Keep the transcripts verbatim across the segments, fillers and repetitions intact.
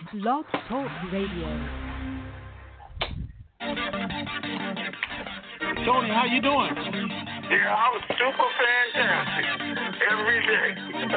Blog Talk Radio. Tony, how you doing? Yeah, I'm super fantastic every day.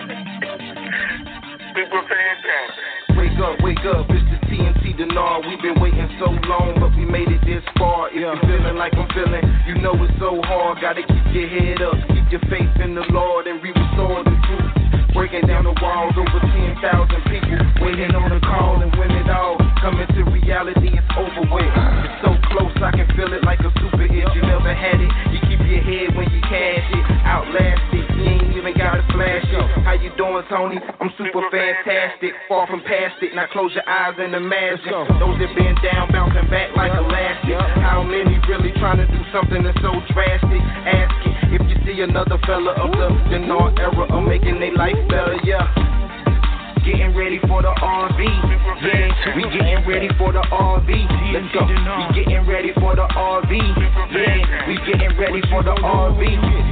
Super fantastic. Wake up, wake up, it's the T N T Denard. We've been waiting so long, but we made it this far. If Yeah. you're feeling like I'm feeling, you know it's so hard. Gotta keep your head up, keep your faith in the Lord, and we restore the truth. Breaking down the walls, over ten thousand people waiting on a call, and when it all coming to reality, it's over with. It's so close, I can feel it like a super hit. You never had it, you keep your head when you cash it. Outlast it, you ain't even gotta flash it. How you doing, Tony? I'm super fantastic, far from past it. Now close your eyes and imagine those that been down, bouncing back like elastic. How many really trying to do something that's so drastic? Ask it if you see another fella of the Denard era of making their life better, yeah. Getting ready for the R V, yeah. We getting ready for the R V. Let's go. We getting ready for the R V, yeah. We getting ready for the R V.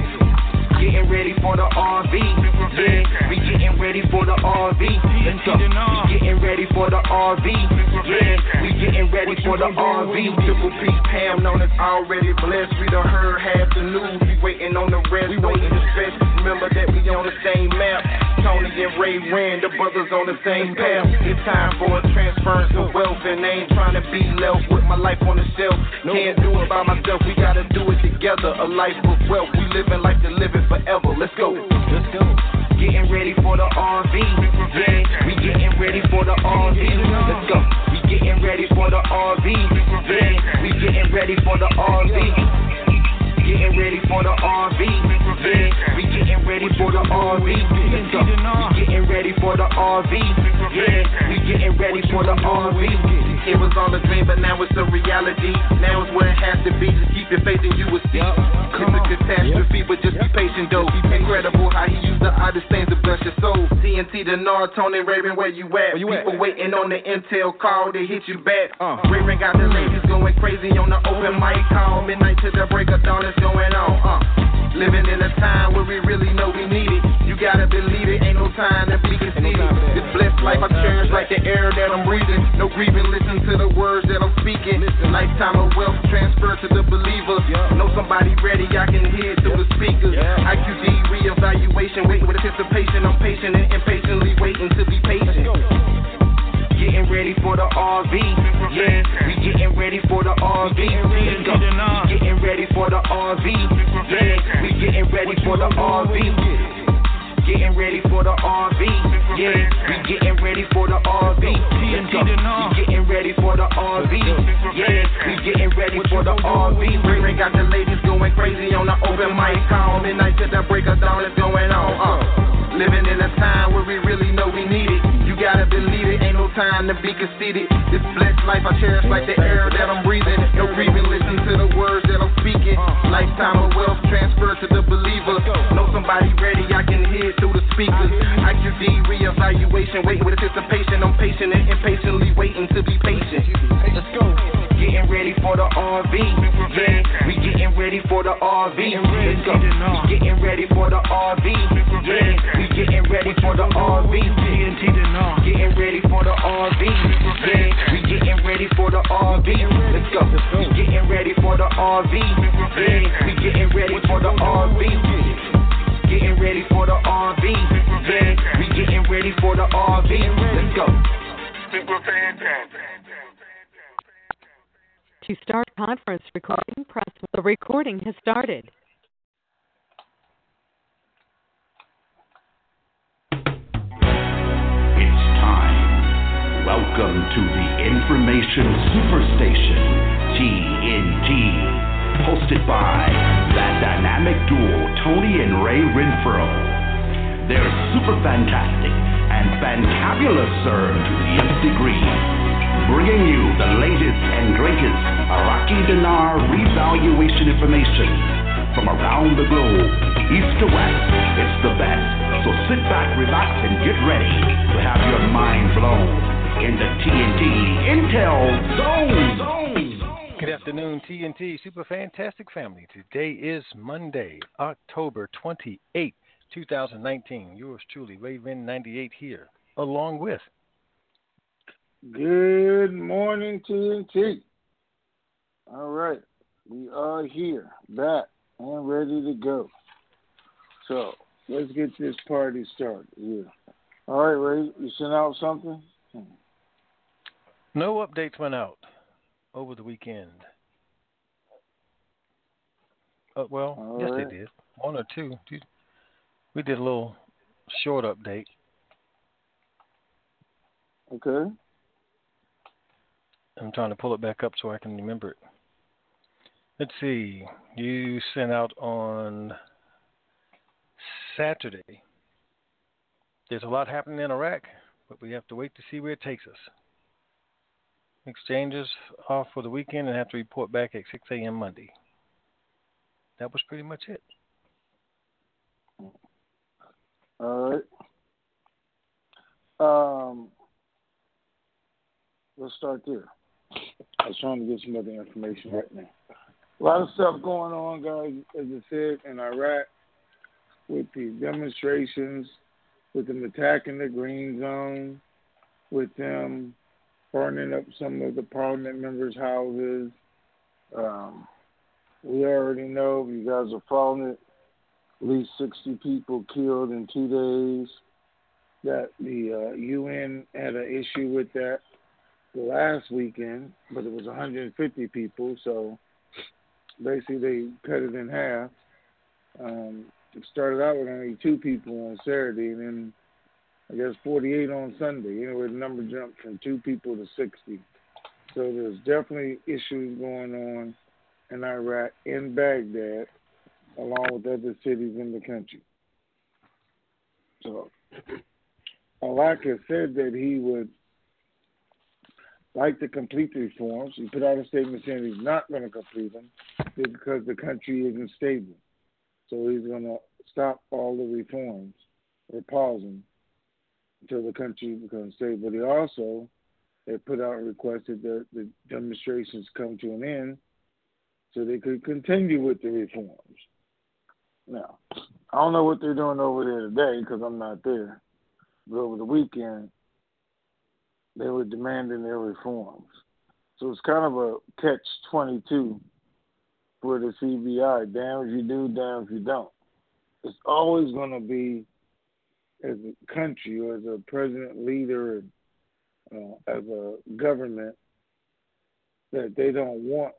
Getting ready for the R V, yeah. We getting ready for the R V. Let's go. We getting ready for the R V, yeah. We getting ready for the R V. Triple P Pam known as already blessed. We done heard half the news. We waiting on the rest. We waiting to stress. Remember that we on the same map. Tony and Ray Rand, the brothers on the same path. It's time for a transference of wealth, and I ain't trying to be left with my life on the shelf. Can't do it by myself. We gotta do it together. A life of wealth. We living life to live it forever. Let's go. Let's go. Getting ready for the R V, yeah. We getting ready for the R V. Let's go. We getting ready for the R V, yeah. We getting ready for the R V. Getting ready for the R V, yeah. We getting ready for the R V. Let's go. We getting ready for the R V, yeah. We getting ready for the R V. It was all a dream, but now it's a reality. Now it's where it has to be. Just keep your faith and you will see. It's a catastrophe, but just be patient, though. Incredible how he used the oddest things to bless your soul. T N T, Denard, Tony, Raven, where you at? you at? People waiting on the intel call to hit you back. Uh. Raven got the ladies going crazy on the open mic call. Midnight to the break of dawn, it's going on. Uh. Living in a time where we really know we need it. You gotta believe it, ain't no time that we can see it. This blessed life I cherish like the air that I'm breathing. No grieving, listen to the words that I'm speaking. Lifetime of wealth transfer to the believers. Know somebody ready, I can hear it through the speakers. I Q D reevaluation, waiting with anticipation. I'm patient and impatiently waiting to be patient. Getting ready for the R V, yeah. We getting ready for the R V. Let's go. We getting ready for the R V, yeah. We getting ready for the R V. Getting ready for the R V, yeah. We getting ready for the R V. Let's go. We getting ready for the R V, yeah. We getting ready for the R V. Ray got the ladies going crazy on the open mic call. Midnight to the break of dawn is going on. Uh. Living in a time where we really know we need it. You gotta believe it, ain't no time to be conceited. This blessed life I cherish like the air that I'm breathing. No grieving, listen to the words that I'm speaking. Lifetime of wealth transfer to the believers. Know somebody ready, I can hear it through the speakers. I Q D reevaluation, waiting with anticipation. I'm patient and impatiently waiting to be patient. Let's go. Getting ready for the R V, yeah. We getting ready for the R V. Let's go. We getting ready for the R V, yeah. We getting ready for the R V. Getting ready for the R V, yeah. We getting ready for the R V. Let's go. We getting ready for the R V, yeah. We getting ready for the R V. Getting ready for the R V, yeah. We getting ready for the R V. Let's go. Super fantastic. To start conference recording, press the recording has started. It's time. Welcome to the Information Superstation, T N T, hosted by that dynamic duo, Tony and Ray Renfro. They're super fantastic and fantabulous, sir, to the nth degree, bringing you the latest and greatest Iraqi dinar revaluation information from around the globe, east to west. It's the best. So sit back, relax, and get ready to have your mind blown in the T N T Intel Zone. Good afternoon, T N T Super Fantastic family. Today is Monday, October twenty-eighth, twenty nineteen. Yours truly, Raven ninety-eight here, along with Good morning, T N T. All right, we are here, back, and ready to go. So let's get this party started here. All right, Ray, you sent out something? No updates went out over the weekend. Uh, well, All yes, right. they did. One or two. We did a little short update. Okay. I'm trying to pull it back up so I can remember it. Let's see. You sent out on Saturday. There's a lot happening in Iraq, but we have to wait to see where it takes us. Exchanges off for the weekend and have to report back at six a.m. Monday. That was pretty much it. All right. Um, let's start there. I was trying to get some other information right now. A lot of stuff going on, guys, as I said, in Iraq with the demonstrations, with them attacking the green zone, with them burning up some of the parliament members' houses. Um, we already know, if you guys are following it, at least sixty people killed in two days, that the uh, U N had an issue with that the last weekend, but it was one hundred fifty people, so basically they cut it in half. Um, it started out with only two people on Saturday, and then I guess forty-eight on Sunday. You know, where the number jumped from two people to sixty. So there's definitely issues going on in Iraq, in Baghdad, along with other cities in the country. So Iraq has said that he would like to complete the reforms. He put out a statement saying he's not going to complete them because the country isn't stable. So he's going to stop all the reforms or pause them until the country becomes stable. But he also had put out and requested that the demonstrations come to an end so they could continue with the reforms. Now, I don't know what they're doing over there today because I'm not there. But over the weekend, they were demanding their reforms. So it's kind of a catch twenty-two for the C B I. Damn if you do, damn if you don't. It's always going to be, as a country or as a president, leader, uh, as a government, that they don't want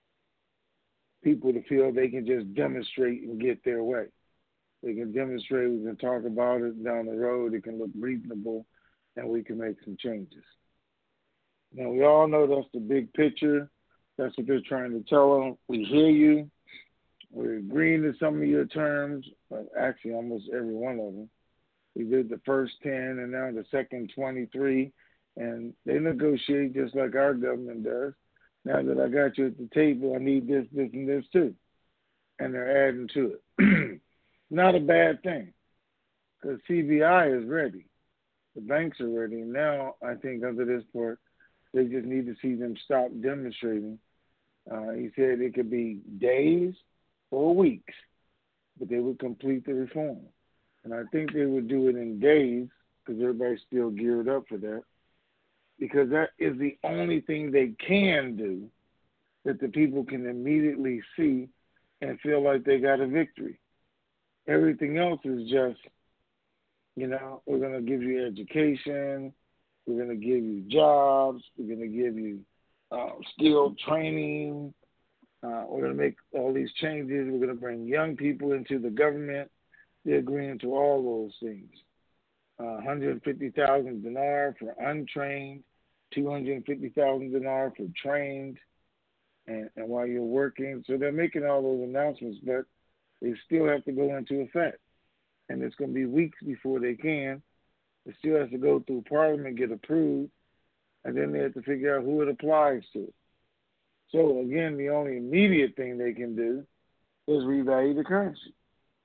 people to feel they can just demonstrate and get their way. They can demonstrate, we can talk about it down the road, it can look reasonable, and we can make some changes. Now, we all know that's the big picture. That's what they're trying to tell them. We hear you. We're agreeing to some of your terms, but actually almost every one of them. We did the first ten and now the second twenty-three, and they negotiate just like our government does. Now that I got you at the table, I need this, this, and this too. And they're adding to it. Not a bad thing, because C B I is ready. The banks are ready. Now, I think under this part, they just need to see them stop demonstrating. Uh, he said it could be days or weeks, but they would complete the reform. And I think they would do it in days, because everybody's still geared up for that, because that is the only thing they can do that the people can immediately see and feel like they got a victory. Everything else is just, you know, we're going to give you education, we're going to give you jobs, we're going to give you uh, skilled training, uh, we're going to make all these changes, we're going to bring young people into the government. They're agreeing to all those things. Uh, one hundred fifty thousand dinar for untrained, two hundred fifty thousand dinar for trained, and, and while you're working. So they're making all those announcements, but they still have to go into effect. And it's going to be weeks before they can. It still has to go through Parliament, get approved, and then they have to figure out who it applies to. So, again, the only immediate thing they can do is revalue the currency.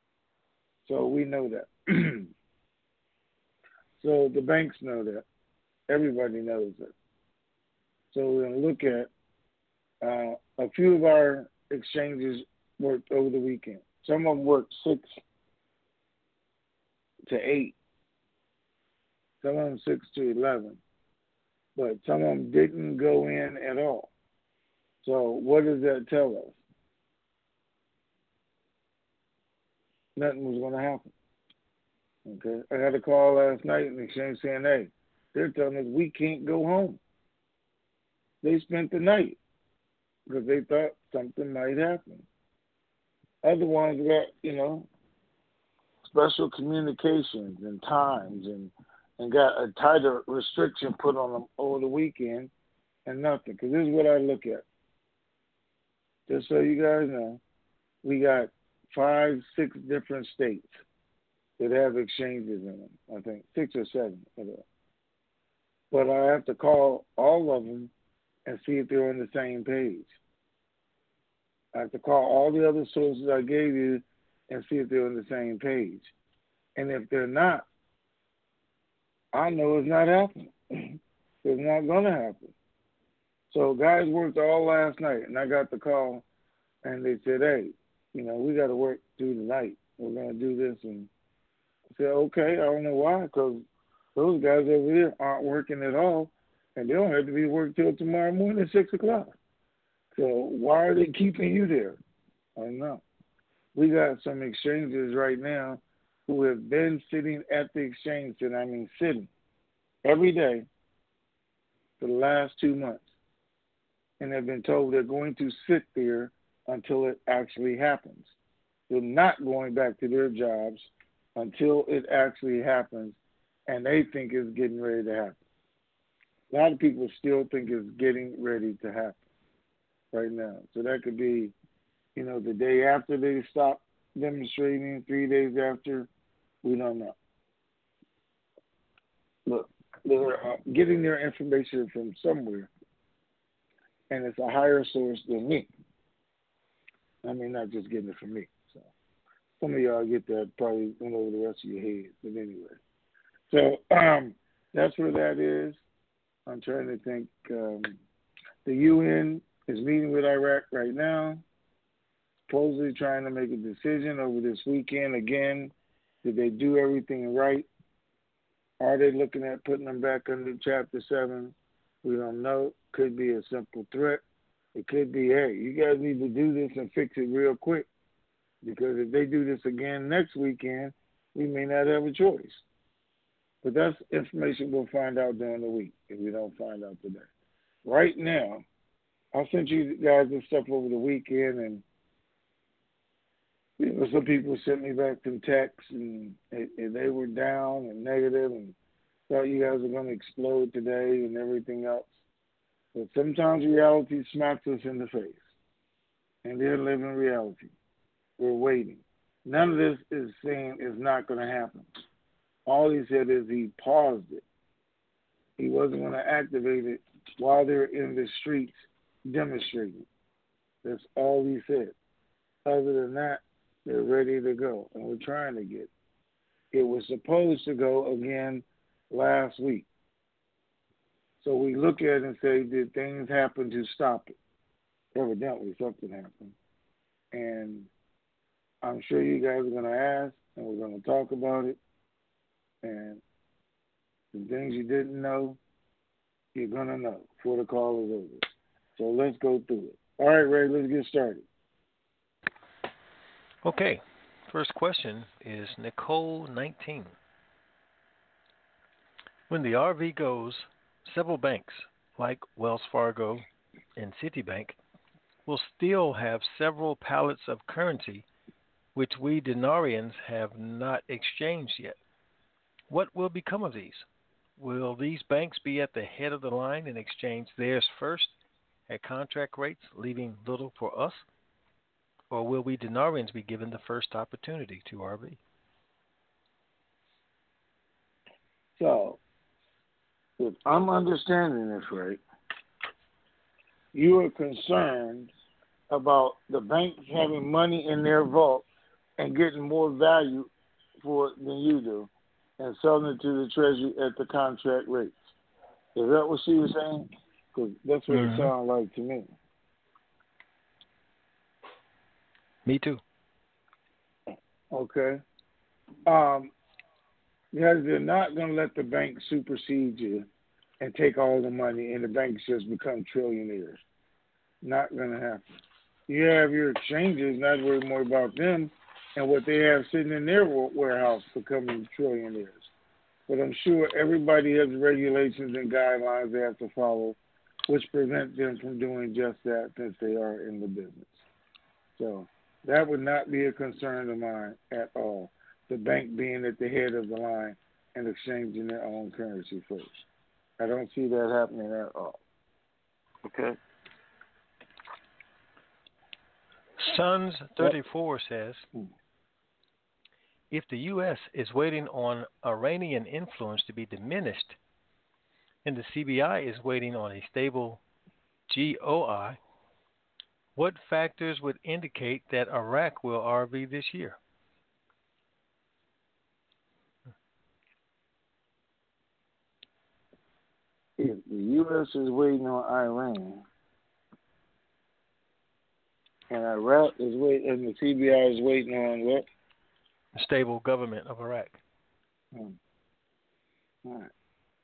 So we know that. So the banks know that. Everybody knows that. So we're going to look at uh, a few of our exchanges worked over the weekend. Some of them worked six to eight. Some of them six to eleven. but some of them didn't go in at all. So what does that tell us? Nothing was going to happen. Okay, I got a call last night in exchange saying, hey, they're telling us we can't go home. They spent the night because they thought something might happen. Other ones got, you know, special communications and times and, and got a tighter restriction put on them over the weekend and nothing. Because this is what I look at. Just so you guys know, we got five, six different states that have exchanges in them. I think six or seven. But I have to call all of them and see if they're on the same page. I have to call all the other sources I gave you and see if they're on the same page. And if they're not, I know it's not happening. It's not going to happen. So guys worked all last night, and I got the call, and they said, hey, you know, we got to work through the night. We're going to do this. And I said, okay, I don't know why, because those guys over here aren't working at all, and they don't have to be worked till tomorrow morning at six o'clock. So why are they keeping you there? I don't know. We got some exchanges right now who have been sitting at the exchange, and I mean sitting, every day for the last two months, and have been told they're going to sit there until it actually happens. They're not going back to their jobs until it actually happens, and they think it's getting ready to happen. A lot of people still think it's getting ready to happen right now. So that could be, you know, the day after they stop demonstrating, three days after, we don't know. Look, they're uh, getting their information from somewhere, and it's a higher source than me. I mean, not just getting it from me. So some of y'all get that, probably went over the rest of your head. But anyway, so um, that's where that is. I'm trying to think. Um, the U N is meeting with Iraq right now, supposedly trying to make a decision over this weekend. Again, did they do everything right? Are they looking at putting them back under Chapter seven? We don't know. Could be a simple threat. It could be, hey, you guys need to do this and fix it real quick, because if they do this again next weekend, we may not have a choice. But that's information we'll find out during the week if we don't find out today. Right now, I sent you guys this stuff over the weekend, and you know, some people sent me back some texts, and, and they were down and negative and thought you guys were going to explode today and everything else. But sometimes reality smacks us in the face, and they're living reality. We're waiting. None of this is saying it's not going to happen. All he said is he paused it. He wasn't going to activate it while they're in the streets demonstrating. That's all he said. Other than that, they're ready to go, and we're trying to get. It was supposed to go again last week. So we look at it and say, did things happen to stop it? Evidently, something happened. And I'm sure you guys are going to ask, and we're going to talk about it. And the things you didn't know, you're going to know before the call is over. So let's go through it. All right, Ray, let's get started. Okay. First question is Nicole nineteen. When the R V goes, several banks, like Wells Fargo and Citibank, will still have several pallets of currency which we denarians have not exchanged yet. What will become of these? Will these banks be at the head of the line and exchange theirs first at contract rates, leaving little for us? Or will we denarians be given the first opportunity to R V? So, if I'm understanding this right, you are concerned about the banks having money in their vault and getting more value for it than you do and selling it to the Treasury at the contract rates. Is that what she was saying? Because that's what mm-hmm. it sounds like to me. Me too. Okay. Um, because they're not going to let the bank supersede you and take all the money and the banks just become trillionaires. Not going to happen. You have your exchanges, not worry more about them and what they have sitting in their warehouse becoming trillionaires. But I'm sure everybody has regulations and guidelines they have to follow, which prevent them from doing just that since they are in the business. So that would not be a concern of mine at all, the bank being at the head of the line and exchanging their own currency first. I don't see that happening at all. Okay? Sons thirty-four says, if the U S is waiting on Iranian influence to be diminished, and the C B I is waiting on a stable G O I, what factors would indicate that Iraq will R V this year? If the U S is waiting on Iran, and Iraq is waiting, and the C B I is waiting on what? The stable government of Iraq. Hmm. All right.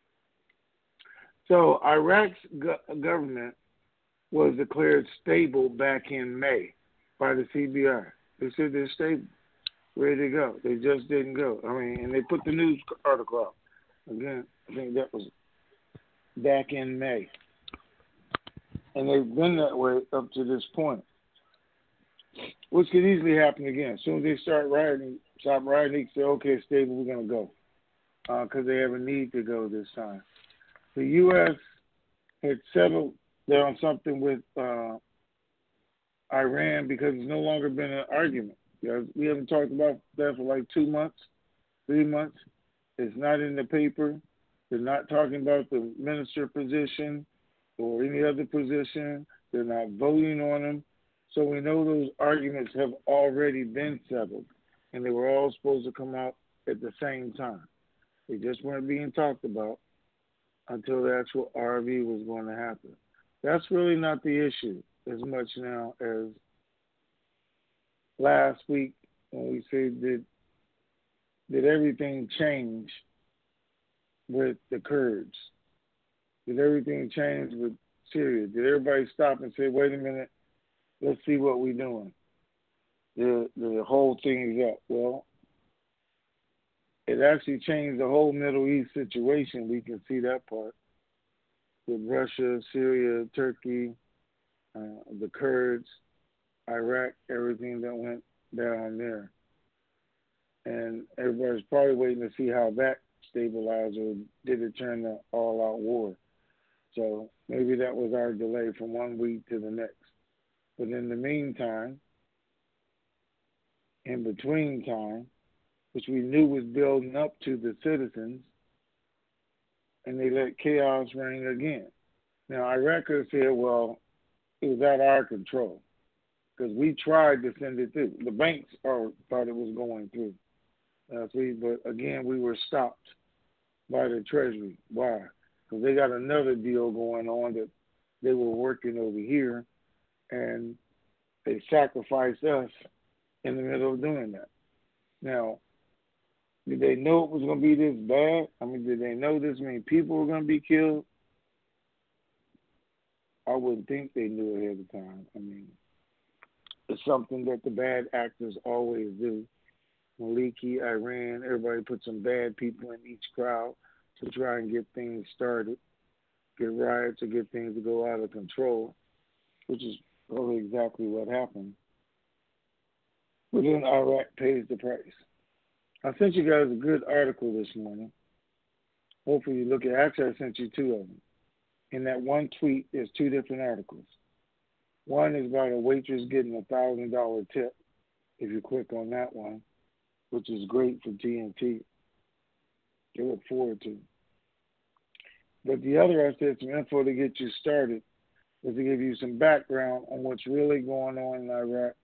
So Iraq's go- government was declared stable back in May by the C B I. They said they're stable, ready to go. They just didn't go. I mean, and they put the news article out. Again, I think that was back in May. And they've been that way up to this point, which could easily happen again. As soon as they start riding, stop riding, they say, okay, stable, we're going to go. Because uh, they have a need to go this time. The U S had settled there on something with uh, Iran because it's no longer been an argument. You know, we haven't talked about that for like two months, three months. It's not in the paper. They're not talking about the minister position or any other position. They're not voting on them. So we know those arguments have already been settled, and they were all supposed to come out at the same time. They just weren't being talked about until the actual R V was going to happen. That's really not the issue as much now as last week when we said did, did everything change with the Kurds? Did everything change with Syria? Did everybody stop and say, wait a minute, let's see what we're doing? The, the whole thing is up. Well, it actually changed the whole Middle East situation. We can see that part with Russia, Syria, Turkey, uh, the Kurds, Iraq, everything that went down there. And everybody's probably waiting to see how that stabilized, or did it turn to all-out war? So maybe that was our delay from one week to the next. But in the meantime, in between time, which we knew was building up to the citizens, and they let chaos reign again. Now, Iraq could have said, well, it was out of our control, because we tried to send it through. The banks are, thought it was going through. Uh, see, but again, we were stopped by the Treasury. Why? Because they got another deal going on that they were working over here, and they sacrificed us in the middle of doing that. Now, did they know it was going to be this bad? I mean, did they know this many people were going to be killed? I wouldn't think they knew ahead of time. I mean, it's something that the bad actors always do. Maliki, Iran, everybody put some bad people in each crowd to try and get things started, get riots, or get things to go out of control, which is probably exactly what happened. But then Iraq pays the price. I sent you guys a good article this morning. Hopefully you look at it. Actually, I sent you two of them. In that one tweet, there's two different articles. One is about a waitress getting a one thousand dollars tip, if you click on that one, which is great for T N T. They look forward to. But the other, I said some info to get you started, was to give you some background on what's really going on in Iraq.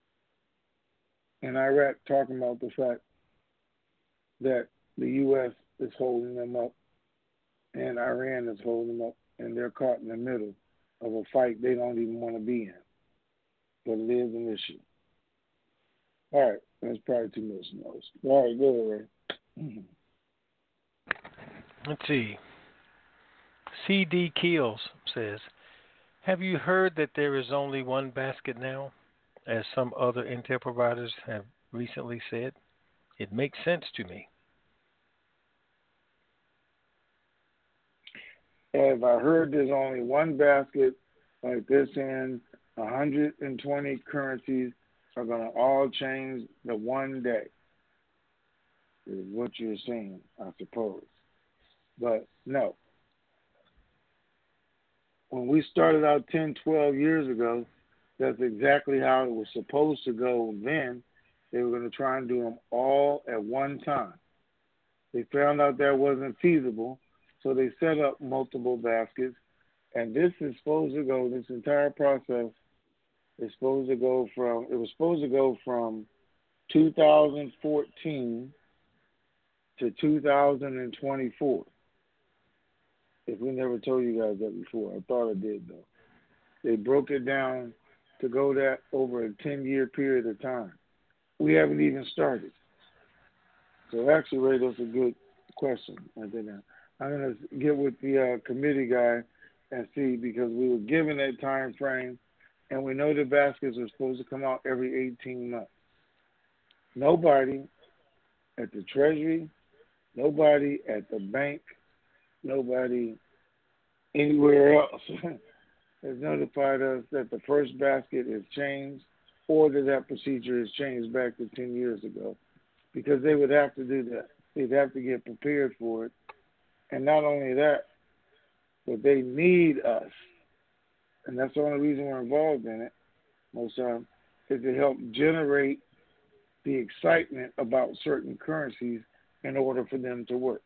In Iraq, talking about the fact that the U S is holding them up and Iran is holding them up, and they're caught in the middle of a fight they don't even want to be in. But it is an issue. All right, that's probably too much noise. All right, go ahead, Ray. Let's see. C D Keels says, have you heard that there is only one basket now, as some other Intel providers have recently said? It makes sense to me. Have I heard there's only one basket like this and one hundred twenty currencies are going to all change the one day? Is what you're saying, I suppose. But no. When we started out ten, twelve years ago, that's exactly how it was supposed to go then. They were going to try and do them all at one time. They found out that wasn't feasible, so they set up multiple baskets. And this is supposed to go, this entire process is supposed to go from, it was supposed to go from two thousand fourteen to two thousand twenty-four. If we never told you guys that before, I thought I did though. They broke it down to go that over a ten-year period of time. We haven't even started. So actually, Ray, that's a good question. I'm going to get with the uh, committee guy and see, because we were given that time frame, and we know the baskets are supposed to come out every eighteen months. Nobody at the Treasury, nobody at the bank, nobody anywhere else has notified us that the first basket is changed or that that procedure is changed back to ten years ago, because they would have to do that. They'd have to get prepared for it. And not only that, but they need us. And that's the only reason we're involved in it, most times, is to help generate the excitement about certain currencies in order for them to work.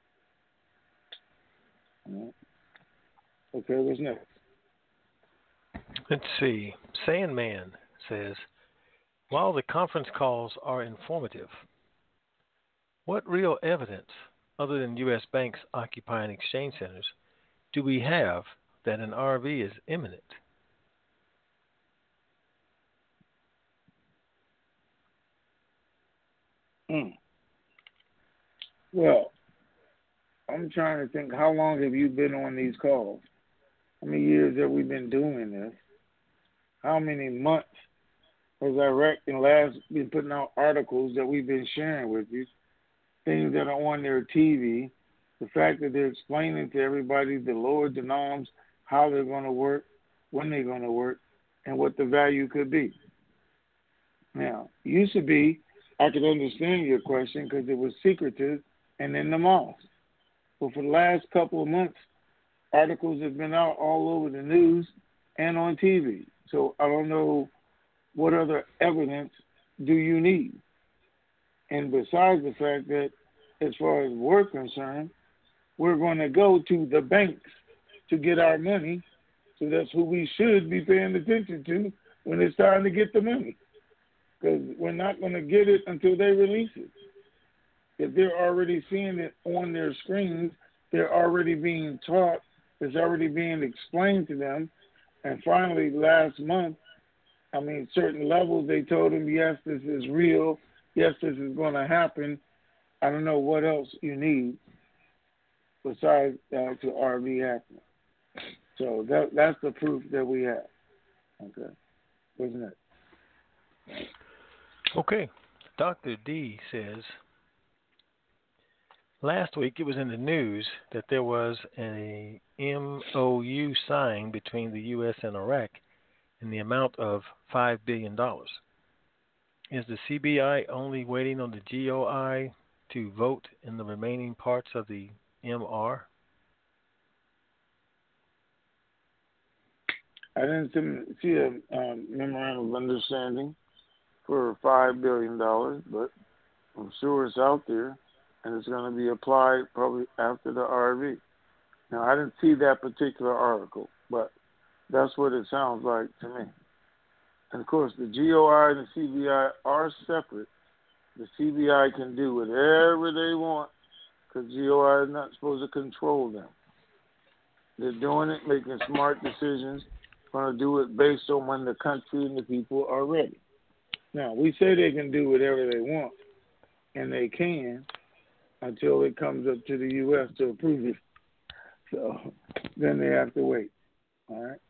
Okay, what's next? Let's see. Sandman says, while the conference calls are informative, what real evidence, other than U S banks occupying exchange centers, do we have that an R V is imminent? Mm. Well, I'm trying to think, how long have you been on these calls? How many years have we been doing this? How many months has Iraq and Labs been putting out articles that we've been sharing with you, things that are on their T V, the fact that they're explaining to everybody the lower denoms, how they're going to work, when they're going to work, and what the value could be. Now, used to be, I could understand your question because it was secretive and in the malls. But for the last couple of months, articles have been out all over the news and on T V. So I don't know what other evidence do you need. And besides the fact that, as far as we're concerned, we're going to go to the banks to get our money. So that's who we should be paying attention to when it's time to get the money. Because we're not going to get it until they release it. If they're already seeing it on their screens, they're already being taught, it's already being explained to them. And finally, last month, I mean, certain levels, they told them, yes, this is real. Yes, this is going to happen. I don't know what else you need besides uh, to R V happening. So that, that's the proof that we have. Okay. What's next? Okay. Doctor D says, last week it was in the news that there was an M O U signed between the U S and Iraq in the amount of five billion dollars. Is the C B I only waiting on the G O I to vote in the remaining parts of the M R? I didn't see a um, memorandum of understanding for five billion dollars, but I'm sure it's out there, and it's going to be applied probably after the R V. Now, I didn't see that particular article, but that's what it sounds like to me. And, of course, the G O I and the C B I are separate. The C B I can do whatever they want because G O I is not supposed to control them. They're doing it, making smart decisions, going to do it based on when the country and the people are ready. Now, we say they can do whatever they want, and they can until it comes up to the U S to approve it. So then they have to wait. All right.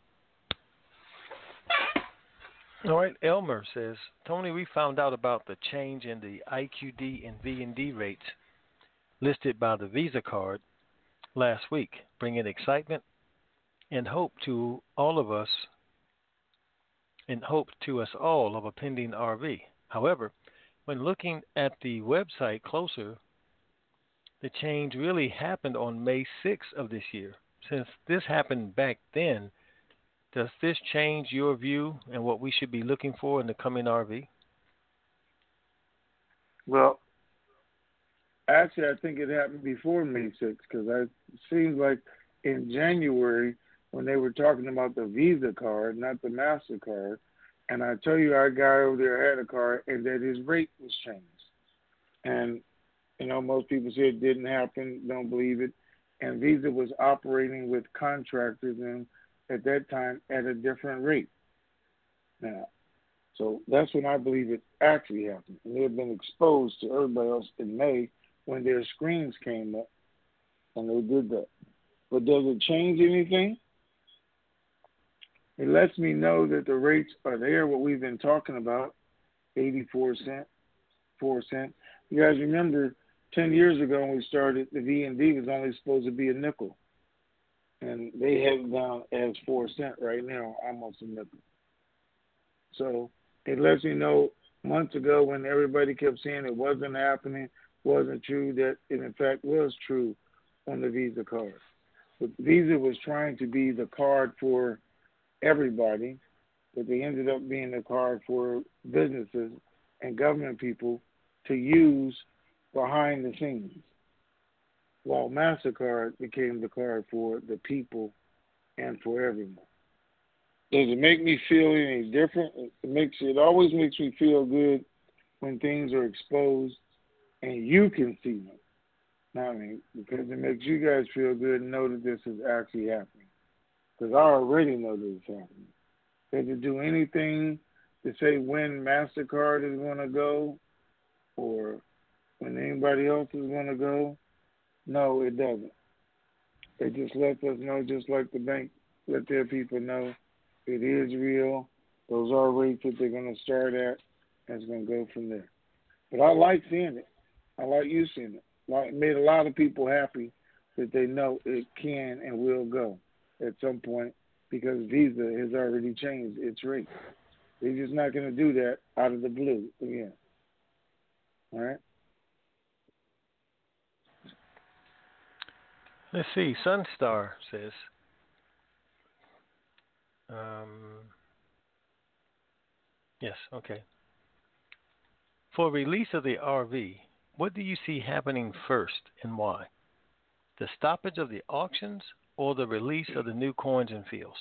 All right. Elmer says, Tony, we found out about the change in the I Q D and V and D rates listed by the Visa card last week, bringing excitement and hope to all of us, and hope to us all of a pending R V. However, when looking at the website closer, the change really happened on May sixth of this year. Since this happened back then, does this change your view and what we should be looking for in the coming R V? Well, actually, I think it happened before May sixth because it seems like in January when they were talking about the Visa card, not the MasterCard, and I tell you our guy over there had a card and that his rate was changed. And, you know, most people say it didn't happen, don't believe it. And Visa was operating with contractors and at that time at a different rate. Now, so that's when I believe it actually happened. And they had been exposed to everybody else in May when their screens came up and they did that. But does it change anything? It lets me know that the rates are there, what we've been talking about, eighty-four cents, four cents. You guys remember ten years ago when we started, the V and D was only supposed to be a nickel. And they have it down as four cents right now, almost a nickel. So it lets me know months ago when everybody kept saying it wasn't happening, wasn't true, that it in fact was true on the Visa card. But Visa was trying to be the card for everybody, but they ended up being the card for businesses and government people to use behind the scenes, while MasterCard became the card for the people and for everyone. Does it make me feel any different? It makes it always makes me feel good when things are exposed and you can see them. Not me, because it makes you guys feel good and know that this is actually happening. Because I already know that it's happening. Does it do anything to say when MasterCard is going to go or when anybody else is going to go? No, it doesn't. It just lets us know, just like the bank let their people know, it is real. Those are rates that they're going to start at, and it's going to go from there. But I like seeing it. I like you seeing it. It made a lot of people happy that they know it can and will go at some point because Visa has already changed its rate. They're just not going to do that out of the blue again. All right? Let's see. Sunstar says, um, yes, okay. For release of the R V, what do you see happening first and why? The stoppage of the auctions or the release of the new coins and fields?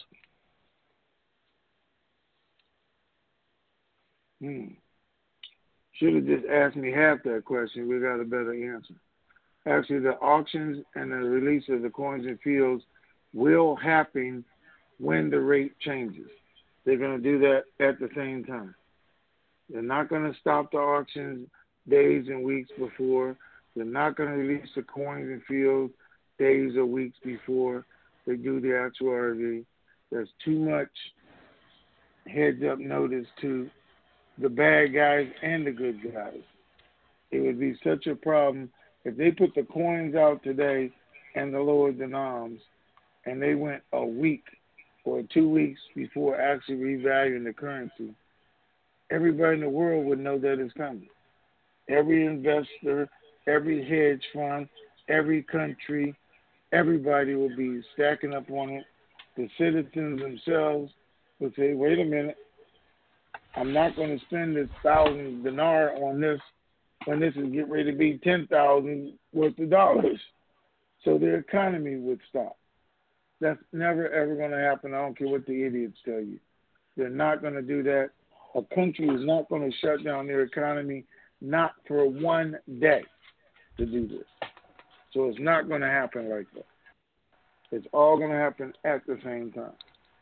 Hmm. Should have just asked me half that question. We got a better answer. Actually, the auctions and the release of the coins and fields will happen when the rate changes. They're going to do that at the same time. They're not going to stop the auctions days and weeks before. They're not going to release the coins and fields days or weeks before they do the actual R V. There's too much heads-up notice to the bad guys and the good guys. It would be such a problem if they put the coins out today and the lower denoms, and they went a week or two weeks before actually revaluing the currency. Everybody in the world would know that it's coming. Every investor, every hedge fund, every country, everybody will be stacking up on it. The citizens themselves would say, wait a minute, I'm not going to spend this thousand dinar on this when this is getting ready to be ten thousand worth of dollars. So the economy would stop. That's never, ever going to happen. I don't care what the idiots tell you. They're not going to do that. A country is not going to shut down their economy, not for one day, to do this. So it's not going to happen like that. It's all going to happen at the same time.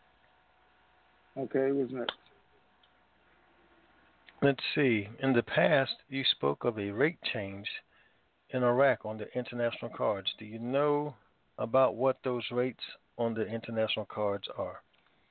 Okay, what's next? Let's see. In the past, you spoke of a rate change in Iraq on the international cards. Do you know about what those rates on the international cards are?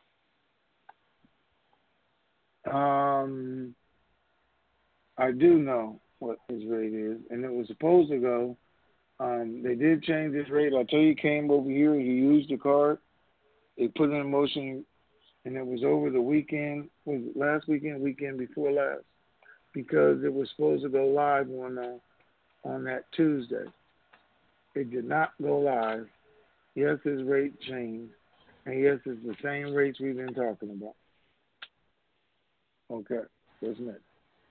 Um, I do know what his rate is, and it was supposed to go. Um, they did change his rate. I told you, he came over here, he used the card, they put it in motion, and it was over the weekend. Was it last weekend? Weekend before last, because it was supposed to go live on uh, on that Tuesday. It did not go live. Yes, his rate changed, and yes, it's the same rates we've been talking about. Okay, what's next?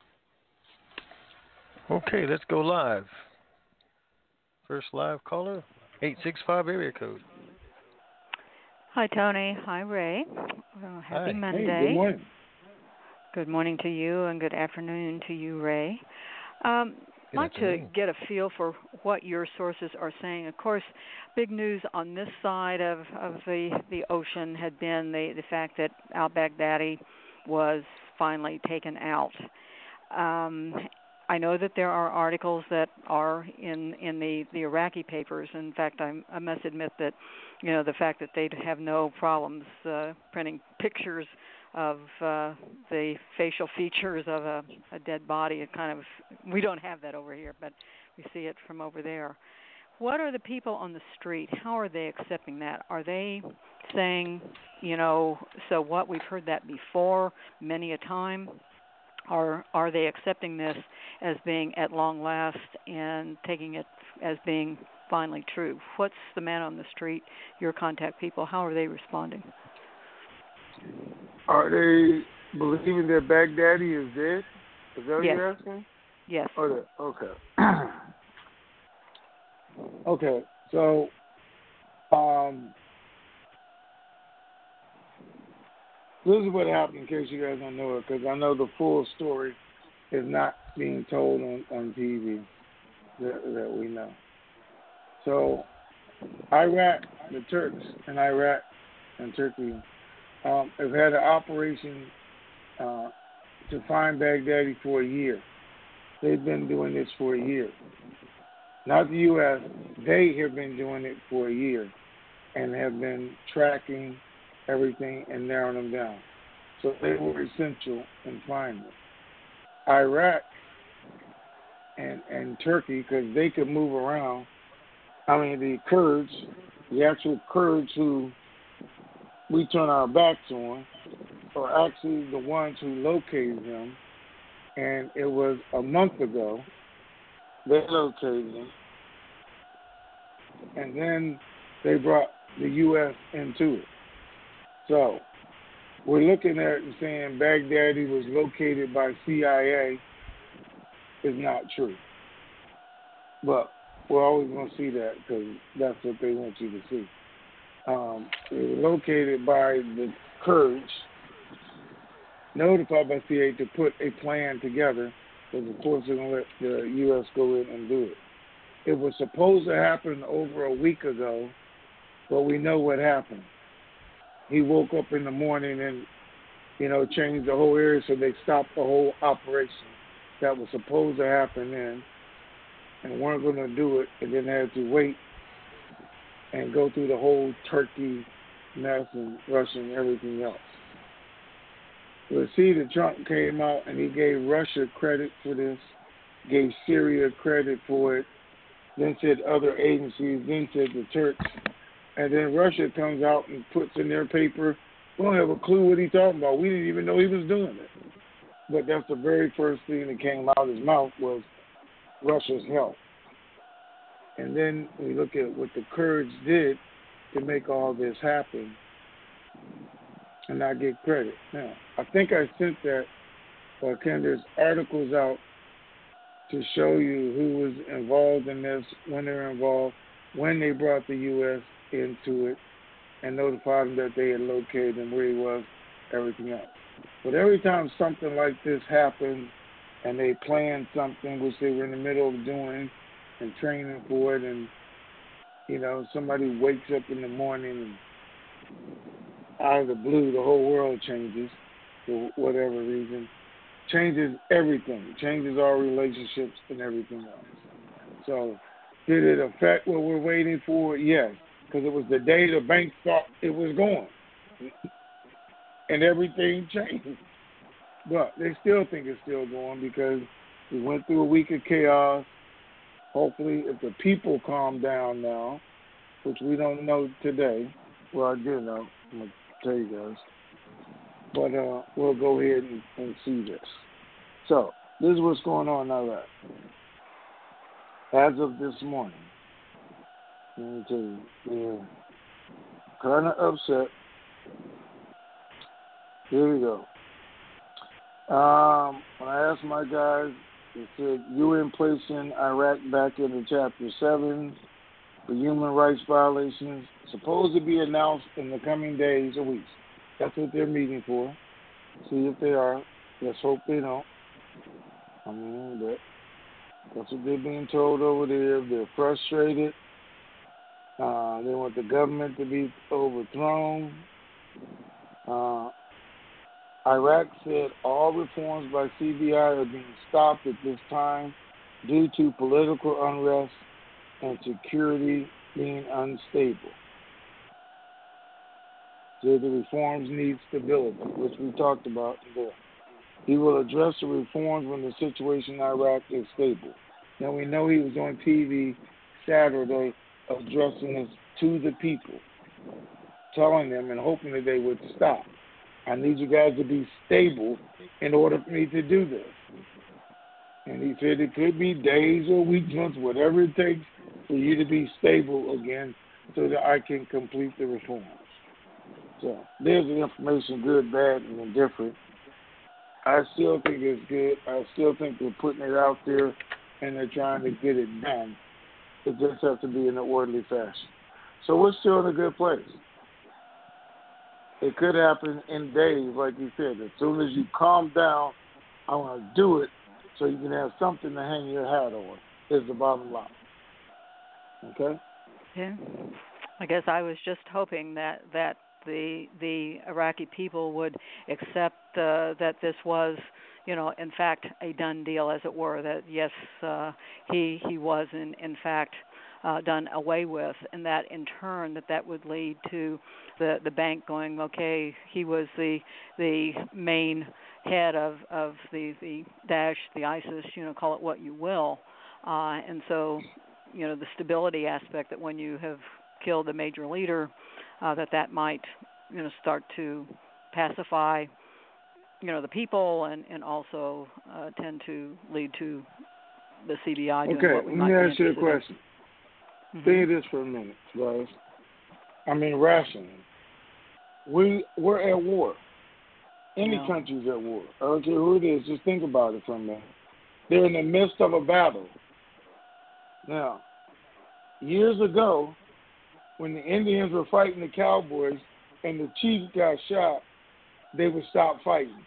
Okay, let's go live. First live caller, eight six five area code. Hi, Tony. Hi, Ray. Uh, happy Hi. Monday. Hey, good morning. Good morning to you, and good afternoon to you, Ray. Um, I'd like to get a feel for what your sources are saying. Of course, big news on this side of, of the, the ocean had been the, the fact that al-Baghdadi was finally taken out. Um, I know that there are articles that are in, in the, the Iraqi papers. In fact, I'm, I must admit that, you know, the fact that they have no problems uh, printing pictures of uh, the facial features of a, a dead body. It kind of, we don't have that over here, but we see it from over there. What are the people on the street? How are they accepting that? Are they saying, you know, so what, we've heard that before many a time? Or are they accepting this as being at long last and taking it as being finally true? What's the man on the street, your contact people, how are they responding? Are they believing that Baghdadi is dead? Is that what yes. you're asking? Yes. Oh, okay. Okay, so um, this is what happened, in case you guys don't know it, because I know the full story is not being told on, on T V that, that we know. So Iraq, the Turks in Iraq and Turkey um, have had an operation uh, to find Baghdadi for a year. They've been doing this for a year. Not the U S, they have been doing it for a year and have been tracking everything and narrowing them down. So they were essential in finding them. Iraq and, and Turkey, because they could move around, I mean, the Kurds, the actual Kurds who we turn our backs on, are actually the ones who located them. And it was a month ago they located them. And then they brought the U S into it. So we're looking at it and saying Baghdadi was located by C I A is not true. But we're always going to see that because that's what they want you to see. Um, they were located by the Kurds, notified by C I A to put a plan together, because of course they're going to let the U S go in and do it. It was supposed to happen over a week ago, but we know what happened. He woke up in the morning and, you know, changed the whole area, so they stopped the whole operation that was supposed to happen then and weren't going to do it, and then had to wait and go through the whole Turkey mess and Russia and everything else. Well, see, that Trump came out and he gave Russia credit for this, gave Syria credit for it, then said other agencies, then said the Turks, and then Russia comes out and puts in their paper, we don't have a clue what he's talking about. We didn't even know he was doing it. But that's the very first thing that came out of his mouth was Russia's help. And then we look at what the Kurds did to make all this happen and not get credit. Now, I think I sent that, or Ken, there's articles out to show you who was involved in this, when they were involved, when they brought the U S into it, and notified them that they had located him, where he was, everything else. But every time something like this happens and they plan something which they were in the middle of doing and training for it, and, you know, somebody wakes up in the morning and out of the blue the whole world changes for whatever reason, changes everything, changes our relationships and everything else. So did it affect what we're waiting for? Yes. because it was the day the bank thought it was going, and everything changed. But they still think it's still going because we went through a week of chaos. Hopefully, if the people calm down now, which we don't know today, well, I do know, I'm going to tell you guys, but uh, we'll go ahead and, and see this. So, this is what's going on in Iraq. As of this morning, let me tell you, they're kind of upset. Here we go. Um, when I asked my guys, they said U N placing Iraq back into Chapter seven for human rights violations, supposed to be announced in the coming days or weeks. That's what they're meeting for. See if they are. Let's hope they don't. I mean, that, that's what they're being told over there. They're frustrated. Uh, they want the government to be overthrown. Uh, Iraq said all reforms by C B I are being stopped at this time due to political unrest and security being unstable. So the reforms need stability, which we talked about there. He will address the reforms when the situation in Iraq is stable. Now, we know he was on T V Saturday addressing this to the people, telling them and hoping that they would stop. I need you guys to be stable in order for me to do this. And he said it could be days or weeks, months, whatever it takes for you to be stable again so that I can complete the reforms. So there's the information, good, bad, and indifferent. I still think it's good. I still think they're putting it out there and they're trying to get it done. It just has to be in an orderly fashion. So we're still in a good place. It could happen in days, like you said. As soon as you calm down, I want to do it so you can have something to hang your hat on, is the bottom line. Okay? Yeah. I guess I was just hoping that, that the the Iraqi people would accept uh, that this was, you know, in fact, a done deal, as it were, that, yes, uh, he he was, in, in fact, uh, done away with, and that, in turn, that that would lead to the, the bank going, okay, he was the the main head of, of the, the Daesh, the ISIS, you know, call it what you will. Uh, and so, you know, the stability aspect that when you have killed a major leader, uh, that that might, you know, start to pacify, you know, the people and, and also uh, tend to lead to the C B I doing okay, what we let might me be ask you a interested question. in. Think of this for a minute, guys. I mean, rationally. We, we're at war. Any No. country's at war. I don't care who it is. Just think about it for a minute. They're in the midst of a battle. Now, years ago, when the Indians were fighting the Cowboys and the chief got shot, they would stop fighting.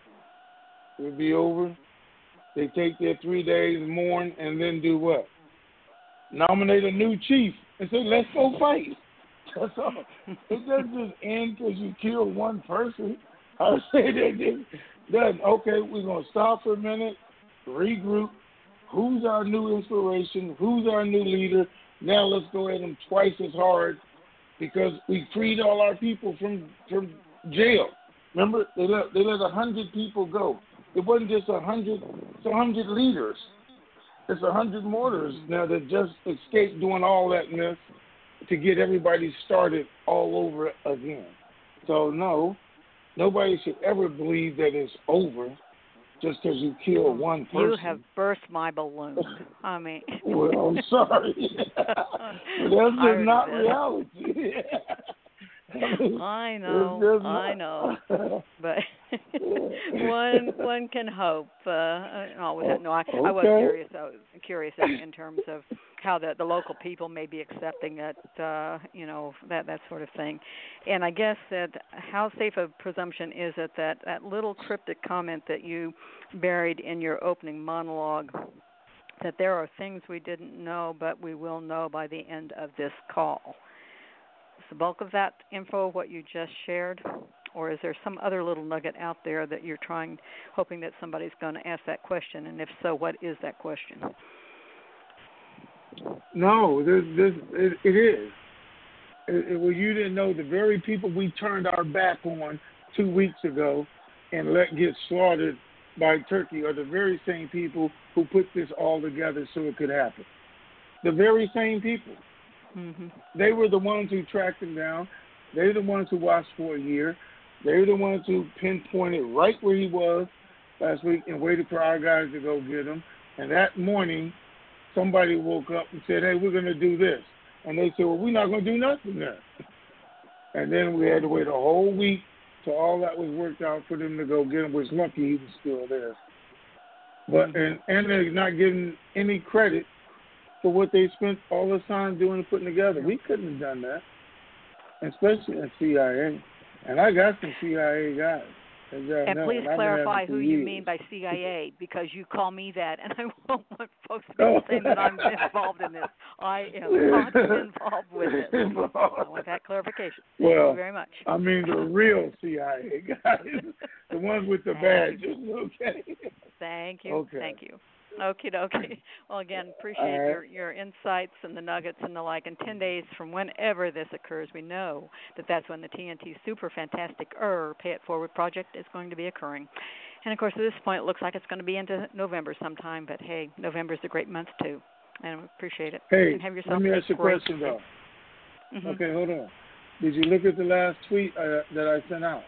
It would be over. They take their three days, mourn, and then do what? Nominate a new chief and say, let's go fight. That's all. It doesn't just end because you kill one person. I say that it doesn't. Okay, we're going to stop for a minute, regroup. Who's our new inspiration? Who's our new leader? Now let's go at them twice as hard because we freed all our people from, from jail. Remember, they let they let a hundred people go. It wasn't just a hundred; it's a hundred leaders. It's a hundred mortars now that just escaped doing all that mess to get everybody started all over again. So no, nobody should ever believe that it's over just because you kill one person. You have burst my balloon. I mean, well, I'm sorry, but that's just not reality. I know, I know, but one one can hope. Uh, always, no, I, okay. I was curious. I was curious in, in terms of how the, the local people may be accepting it, uh, you know, that that sort of thing. And I guess that how safe a presumption is it that that little cryptic comment that you buried in your opening monologue, that there are things we didn't know, but we will know by the end of this call. The bulk of that info what you just shared, or is there some other little nugget out there that you're trying, hoping that somebody's going to ask that question, and if so, what is that question? No, this this it, it is. it, it, well, you didn't know the very people we turned our back on two weeks ago and let get slaughtered by Turkey are the very same people who put this all together so it could happen. The very same people. Mm-hmm. They were the ones who tracked him down. They were the ones who watched for a year. They were the ones who pinpointed right where he was last week and waited for our guys to go get him. And that morning, somebody woke up and said, hey, we're going to do this. And they said, well, we're not going to do nothing there. And then we had to wait a whole week till all that was worked out for them to go get him, which lucky he was still there. But and, and they're not getting any credit for what they spent all this time doing and putting together. We couldn't have done that, especially in C I A. And I got some C I A guys. And please clarify who you mean by C I A, because you call me that, and I won't want folks to be saying that I'm involved in this. I am not involved with this. I want that clarification. Thank well, you very much. I mean the real C I A guys, the ones with the badges, okay? Thank you. Okay. Thank you. Okie dokie. Well, again, appreciate right. your, your insights and the nuggets and the like. In ten days from whenever this occurs, we know that that's when the T N T Super Fantastic Er Pay It Forward project is going to be occurring. And, of course, at this point, it looks like it's going to be into November sometime. But, hey, November is a great month, too. And I appreciate it. Hey, and have yourself let me ask you a question, day. though. Mm-hmm. Okay, hold on. Did you look at the last tweet uh, that I sent out?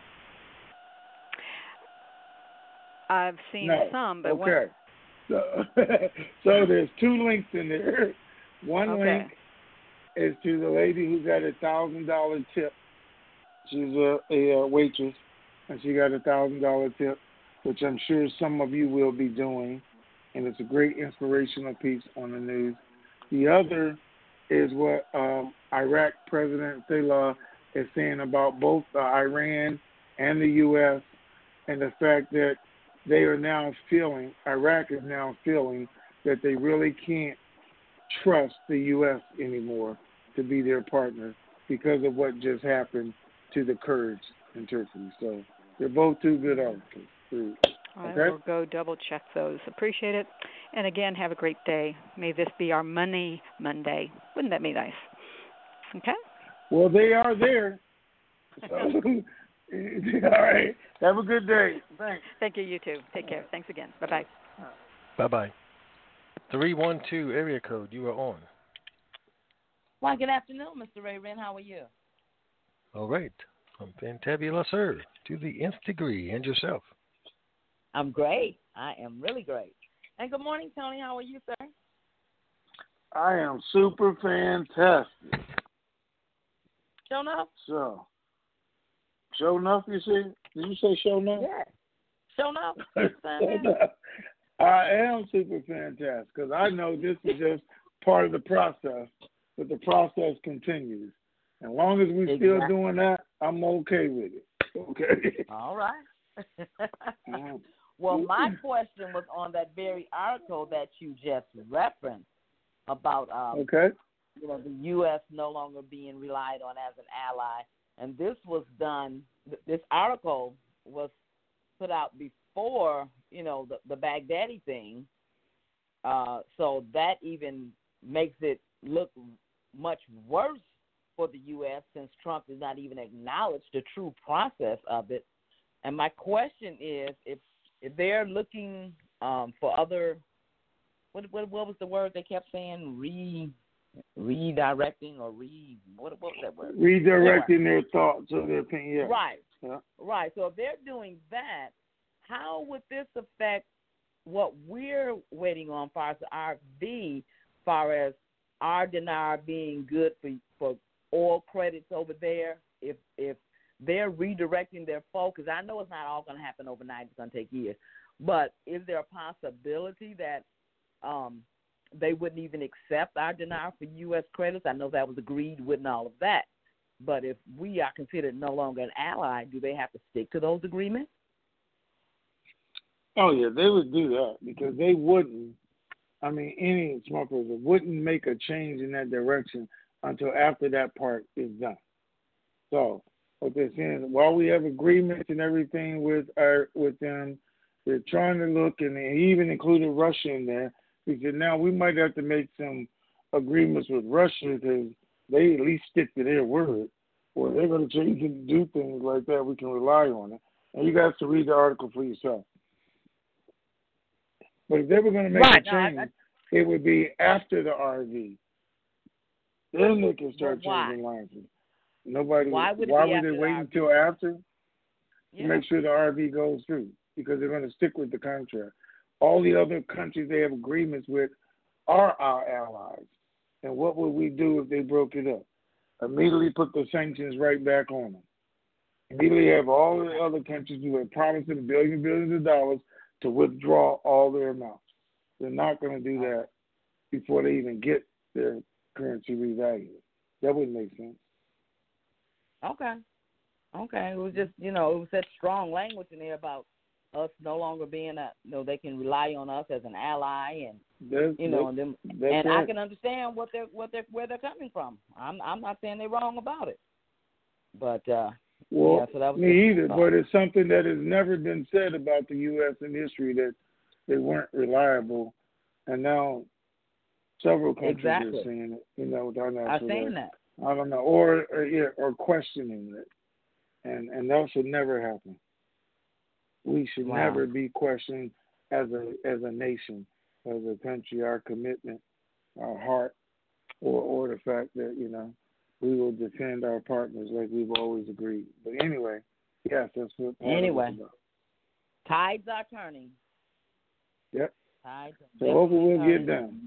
I've seen no. some, but okay. when... So, so there's two links in there. One okay. link is to the lady who got a thousand dollar tip. She's a, a waitress, and she got a thousand dollar tip, which I'm sure some of you will be doing, and it's a great inspirational piece on the news. The other is what um, Iraq President Saleh is saying about both uh, Iran and the U S and the fact that they are now feeling, Iraq is now feeling that they really can't trust the U S anymore to be their partner because of what just happened to the Kurds in Turkey. So they're both two good articles. Okay? I will go double check those. Appreciate it. And again, have a great day. May this be our Money Monday. Wouldn't that be nice? Okay? Well, they are there. So, all right. Have a good day. Thanks. Thank you. You too. Take care. Thanks again. Bye-bye. Bye-bye. three one two area code. You are on. Well, good afternoon, Mister Ray Wren. How are you? All right. I'm fantabulous, sir. To the nth degree. And yourself? I'm great. I am really great. And good morning, Tony. How are you, sir? I am super fantastic. Show enough? So, show enough, you see? Did you say show enough? Yeah. Show enough. I am super fantastic because I know this is just part of the process, but the process continues. As long as we're exactly. still doing that, I'm okay with it. Okay. All right. Well, my question was on that very article that you just referenced about um, okay. you know, the U S no longer being relied on as an ally. And this was done, this article was put out before, you know, the, the Baghdadi thing. Uh, so that even makes it look much worse for the U S since Trump does not even acknowledge the true process of it. And my question is, if if they're looking um, for other, what, what what was the word they kept saying? Re redirecting or re what what was that word? Redirecting yeah. their thoughts or their opinion. Yeah. Right. Yeah. Right. So if they're doing that, how would this affect what we're waiting on, far as the R F D, far as our dinar being good for for oil credits over there? If if they're redirecting their focus, I know it's not all going to happen overnight. It's going to take years. But is there a possibility that um, they wouldn't even accept our dinar for U S credits? I know that was agreed with and all of that. But if we are considered no longer an ally, do they have to stick to those agreements? Oh, yeah, they would do that because they wouldn't, I mean, any smart person wouldn't make a change in that direction until after that part is done. So what they're saying is while we have agreements and everything with our with them, they're trying to look, and they even included Russia in there, because now we might have to make some agreements with Russia because they at least stick to their word, or they're going to change and do things like that. We can rely on it. And you guys have to read the article for yourself. But if they were going to make right, a change, no, I, I, it would be after the R V. Then they can start changing lines. Nobody. Why would, why would they the wait R V? until after? Yeah. To make sure the R V goes through, because they're going to stick with the contract. All the other countries they have agreements with are our allies. And what would we do if they broke it up? Immediately put the sanctions right back on them. Immediately have all the other countries who have promised them billions and billions of dollars to withdraw all their amounts. They're not going to do that before they even get their currency revalued. That wouldn't make sense. Okay. Okay. It was just, you know, it was that strong language in there about us no longer being a, you know, they can rely on us as an ally, and that's, you know, and them, and right. I can understand what they're, what they're, where they're coming from. I'm, I'm not saying they're wrong about it, but uh, well, yeah, so that was me either. But it's something that has never been said about the U S in history, that they weren't reliable, and now several countries exactly. are saying it. You know, down there. I'm saying that. I don't know, or or, yeah, or questioning it, and and that should never happen. We should wow. never be questioned as a as a nation, as a country, our commitment, our heart, or or the fact that, you know, we will defend our partners like we've always agreed. But anyway, yes, that's what. Anyway, tides are turning. Yep. Tides are so hopefully we'll turning. get done.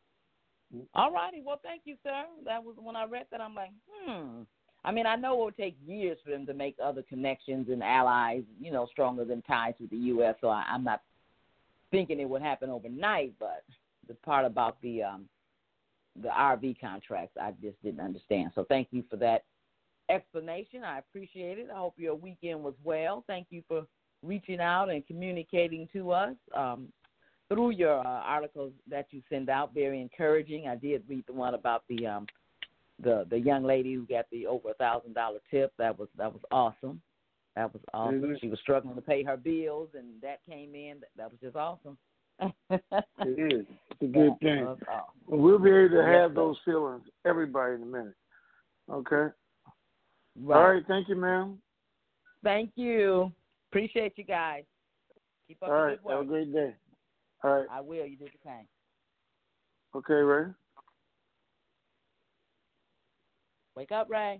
All righty. Well, thank you, sir. That was when I read that, I'm like, hmm. I mean, I know it would take years for them to make other connections and allies, you know, stronger than ties with the U S. So I, I'm not thinking it would happen overnight. But the part about the um, the R V contracts, I just didn't understand. So thank you for that explanation. I appreciate it. I hope your weekend was well. Thank you for reaching out and communicating to us um, through your uh, articles that you send out. Very encouraging. I did read the one about the um, the the young lady who got the over a thousand dollar tip. That was that was awesome. That was awesome. Mm-hmm. She was struggling to pay her bills, and that came in. That was just awesome. It is. It's a good yeah, thing. awesome. We'll be able to have yes, those feelings, everybody, in a minute. Okay. Right. All right. Thank you, ma'am. Thank you. Appreciate you guys. Keep up All the right. good work. Have a great day. All right. I will. You did the same. Okay, Ray. Wake up, Ray.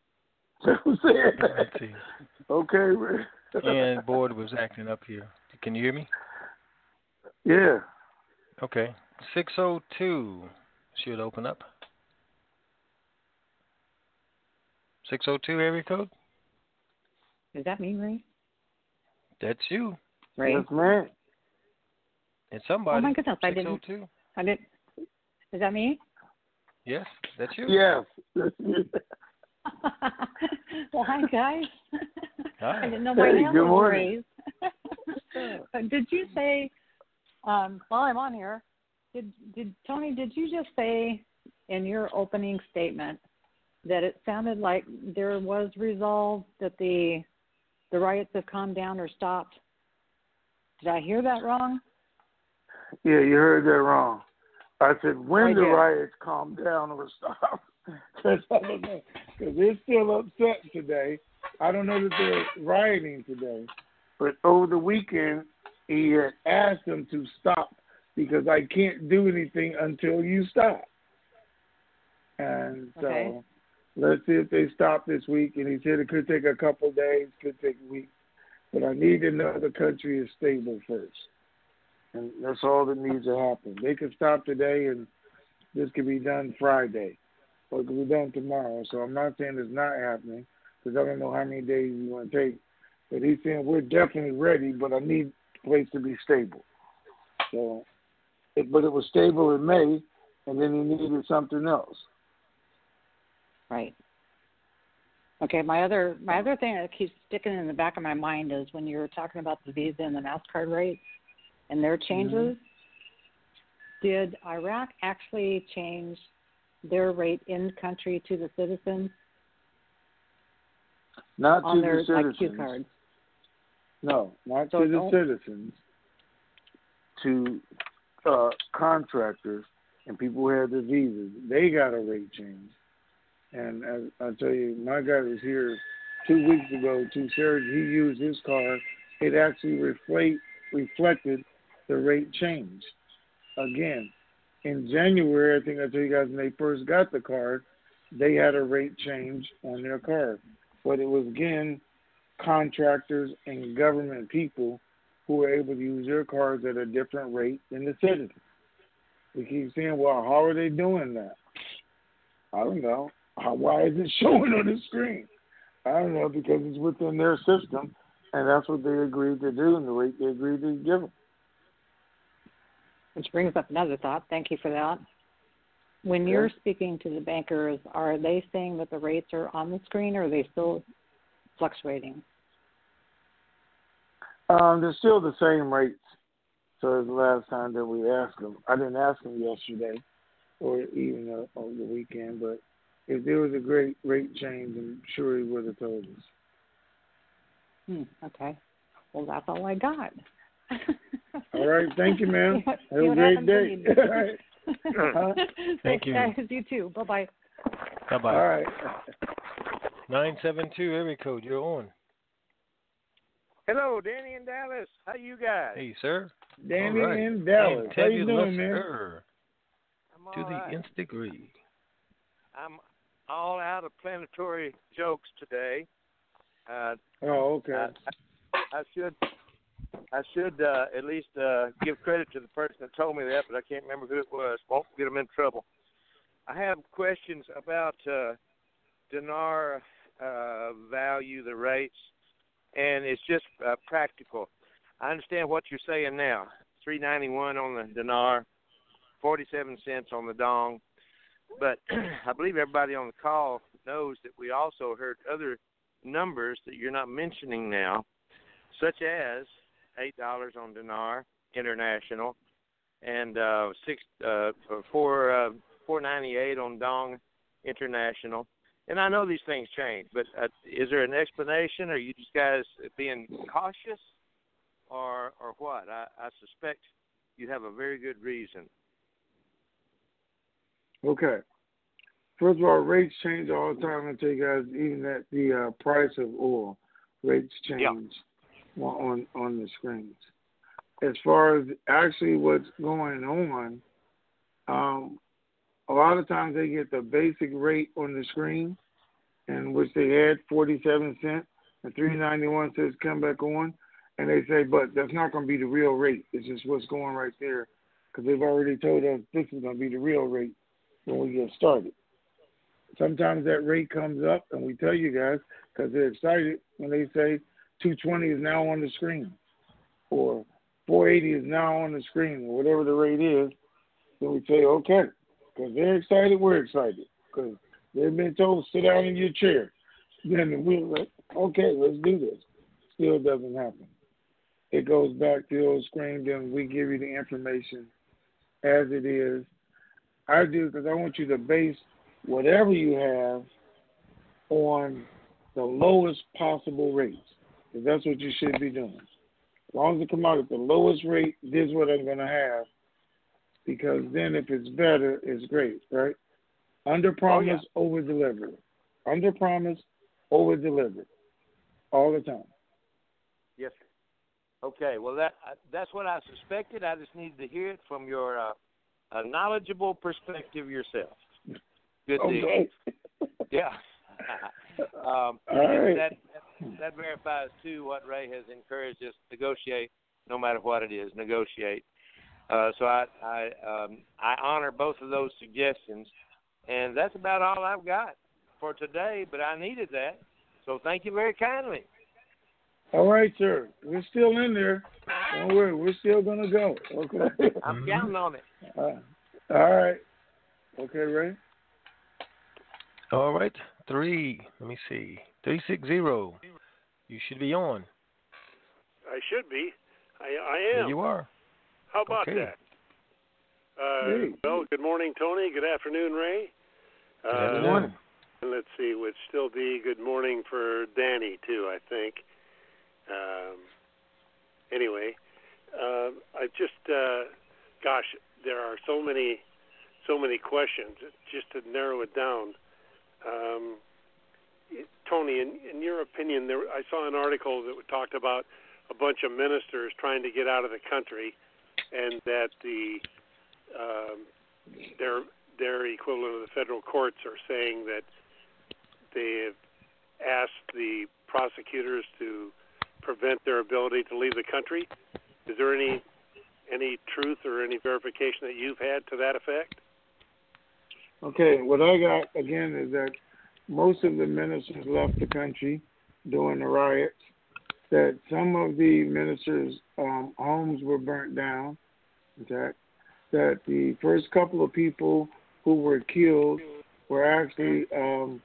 Okay, Ray. And board was acting up here. Can you hear me? Yeah. Okay. six oh two should open up. six oh two area code? Is that me, Ray? That's you. Ray? Yes, ma'am. It's somebody. Oh, my goodness. I six oh two. didn't. I didn't. Is that me? Yes, that's you. Yes. That's you. Well, hi, guys. Hi. I didn't know my hey, hand good was morning. raised. Did you say, um, while I'm on here, did, did Tony, did you just say in your opening statement that it sounded like there was resolve, that the the riots have calmed down or stopped? Did I hear that wrong? Yeah, you heard that wrong. I said when I the did. riots calm down or stop. Because I don't know. Because they're still upset today. I don't know that they're rioting today. But over the weekend, he had asked them to stop because I can't do anything until you stop. And so Okay. let's see if they stop this week. And he said it could take a couple of days, could take a week. But I need to know the country is stable first. And that's all that needs to happen. They could stop today, and this could be done Friday, or it could be done tomorrow. So I'm not saying it's not happening, because I don't know how many days you want to take. But he's saying we're definitely ready, but I need the place to be stable. So, it, but it was stable in May, and then he needed something else. Right. Okay, my other my other thing that keeps sticking in the back of my mind is when you were talking about the Visa and the MasterCard rates and their changes, mm-hmm. did Iraq actually change their rate in country to the citizens? Not on to their, the citizens. Like Q cards. No, not so to the citizens. To uh, contractors and people who have the visas, they got a rate change. And as I tell you, my guy was here two weeks ago to Serge. He used his card. It actually reflect, reflected the rate change. Again, in January, I think I told you guys when they first got the card, they had a rate change on their card. But it was, again, contractors and government people who were able to use their cards at a different rate than the citizens. We keep saying, well, how are they doing that? I don't know. How, why is it showing on the screen? I don't know, because it's within their system, and that's what they agreed to do and the rate they agreed to give them. Which brings up another thought. Thank you for that. When Yeah. you're speaking to the bankers, are they saying that the rates are on the screen, or are they still fluctuating? Um, they're still the same rates. So as the last time that we asked them, I didn't ask them yesterday or even uh, over the weekend, but if there was a great rate change, I'm sure he would have told us. Hmm, okay. Well, that's all I got. All right. Thank you, ma'am. See Have a what great happens day. when you- Right. Huh? Thank Thanks, you. guys. You too. Bye-bye. Bye-bye. All right. nine seven two area code, you're on. Hello, Danny in Dallas. How you guys? Hey, sir. Danny All right. in Dallas. How you doing, man? Sir. I'm To all the right. nth degree. I'm all out of planetary jokes today. Uh, Oh, okay. I, I, I should I should uh, at least uh, give credit to the person that told me that, but I can't remember who it was. Won't get them in trouble. I have questions about uh, dinar uh, value, the rates, and it's just uh, practical. I understand what you're saying now. three ninety-one on the dinar, forty-seven cents on the dong. But I believe everybody on the call knows that we also heard other numbers that you're not mentioning now, such as eight dollars on dinar international and uh, six uh, four uh, four ninety-eight on dong international. And I know these things change, but uh, is there an explanation? Are you just guys being cautious, or or what? I, I suspect you have a very good reason. Okay. First of all, rates change all the time. I tell you guys, even at the uh, price of oil, rates change Yeah. on on the screens. As far as actually what's going on, um, a lot of times they get the basic rate on the screen, in which they add forty-seven cents, and three ninety-one says come back on, and they say, but that's not going to be the real rate. It's just what's going right there, because they've already told us this is going to be the real rate when we get started. Sometimes that rate comes up, and we tell you guys because they're excited when they say two twenty is now on the screen, or four eighty is now on the screen, or whatever the rate is. Then we say, okay, because they're excited, we're excited, because they've been told sit down in your chair. Then we're like, okay, let's do this. Still doesn't happen. It goes back to the old screen, then we give you the information as it is. I do because I want you to base whatever you have on the lowest possible rates, because that's what you should be doing. As long as it come out at the lowest rate, this is what I'm going to have, because then if it's better, it's great, right? Under promise, oh, yeah. over deliver. Under promise, over deliver, all the time. Yes, sir. Okay, well that that's what I suspected. I just needed to hear it from your uh, a knowledgeable perspective yourself. Good okay. deal. Yeah. um, right. that, that that verifies too what Ray has encouraged us to negotiate, no matter what it is, negotiate. Uh, so I I um, I honor both of those suggestions, and that's about all I've got for today. But I needed that, so thank you very kindly. All right, sir. We're still in there. Don't worry, we're still gonna go. Okay. I'm counting on it. Uh, all right. Okay, Ray. All right, three. Let me see. Three six zero. You should be on. I should be. I, I am. There you are. How about okay. that? Uh, hey. Well, good morning, Tony. Good afternoon, Ray. Good uh, afternoon. And let's see, would still be good morning for Danny too, I think. Um, anyway, uh, I just, uh, gosh, there are so many, so many questions. Just to narrow it down, Um, Tony, in, in your opinion, there, I saw an article that talked about a bunch of ministers trying to get out of the country, and that the um, their their equivalent of the federal courts are saying that they have asked the prosecutors to prevent their ability to leave the country. Is there any any truth or any verification that you've had to that effect? Okay, what I got again is that most of the ministers left the country during the riots, that some of the ministers' um, homes were burnt down, okay, that the first couple of people who were killed were actually um,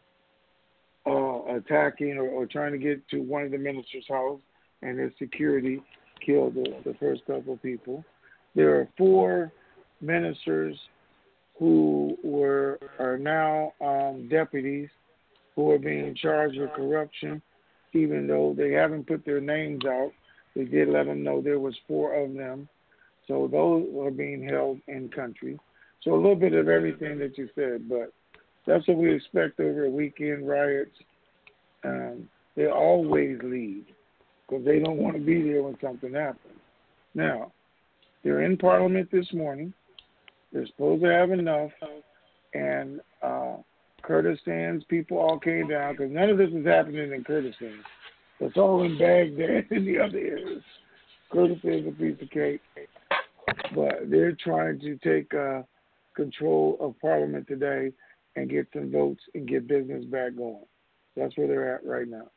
uh, attacking or, or trying to get to one of the ministers' house, and his security killed the, the first couple of people. There are four ministers who were are now um, deputies who are being charged with corruption, even though they haven't put their names out. They did let them know there was four of them. So those are being held in country. So a little bit of everything that you said, but that's what we expect over weekend riots. Um, they always leave because they don't want to be there when something happens. Now, they're in Parliament this morning. They're supposed to have enough, and uh, Kurdistan's people all came down because none of this is happening in Kurdistan. It's all in Baghdad and the other areas. Kurdistan's a piece of cake, but they're trying to take uh, control of Parliament today and get some votes and get business back going. That's where they're at right now.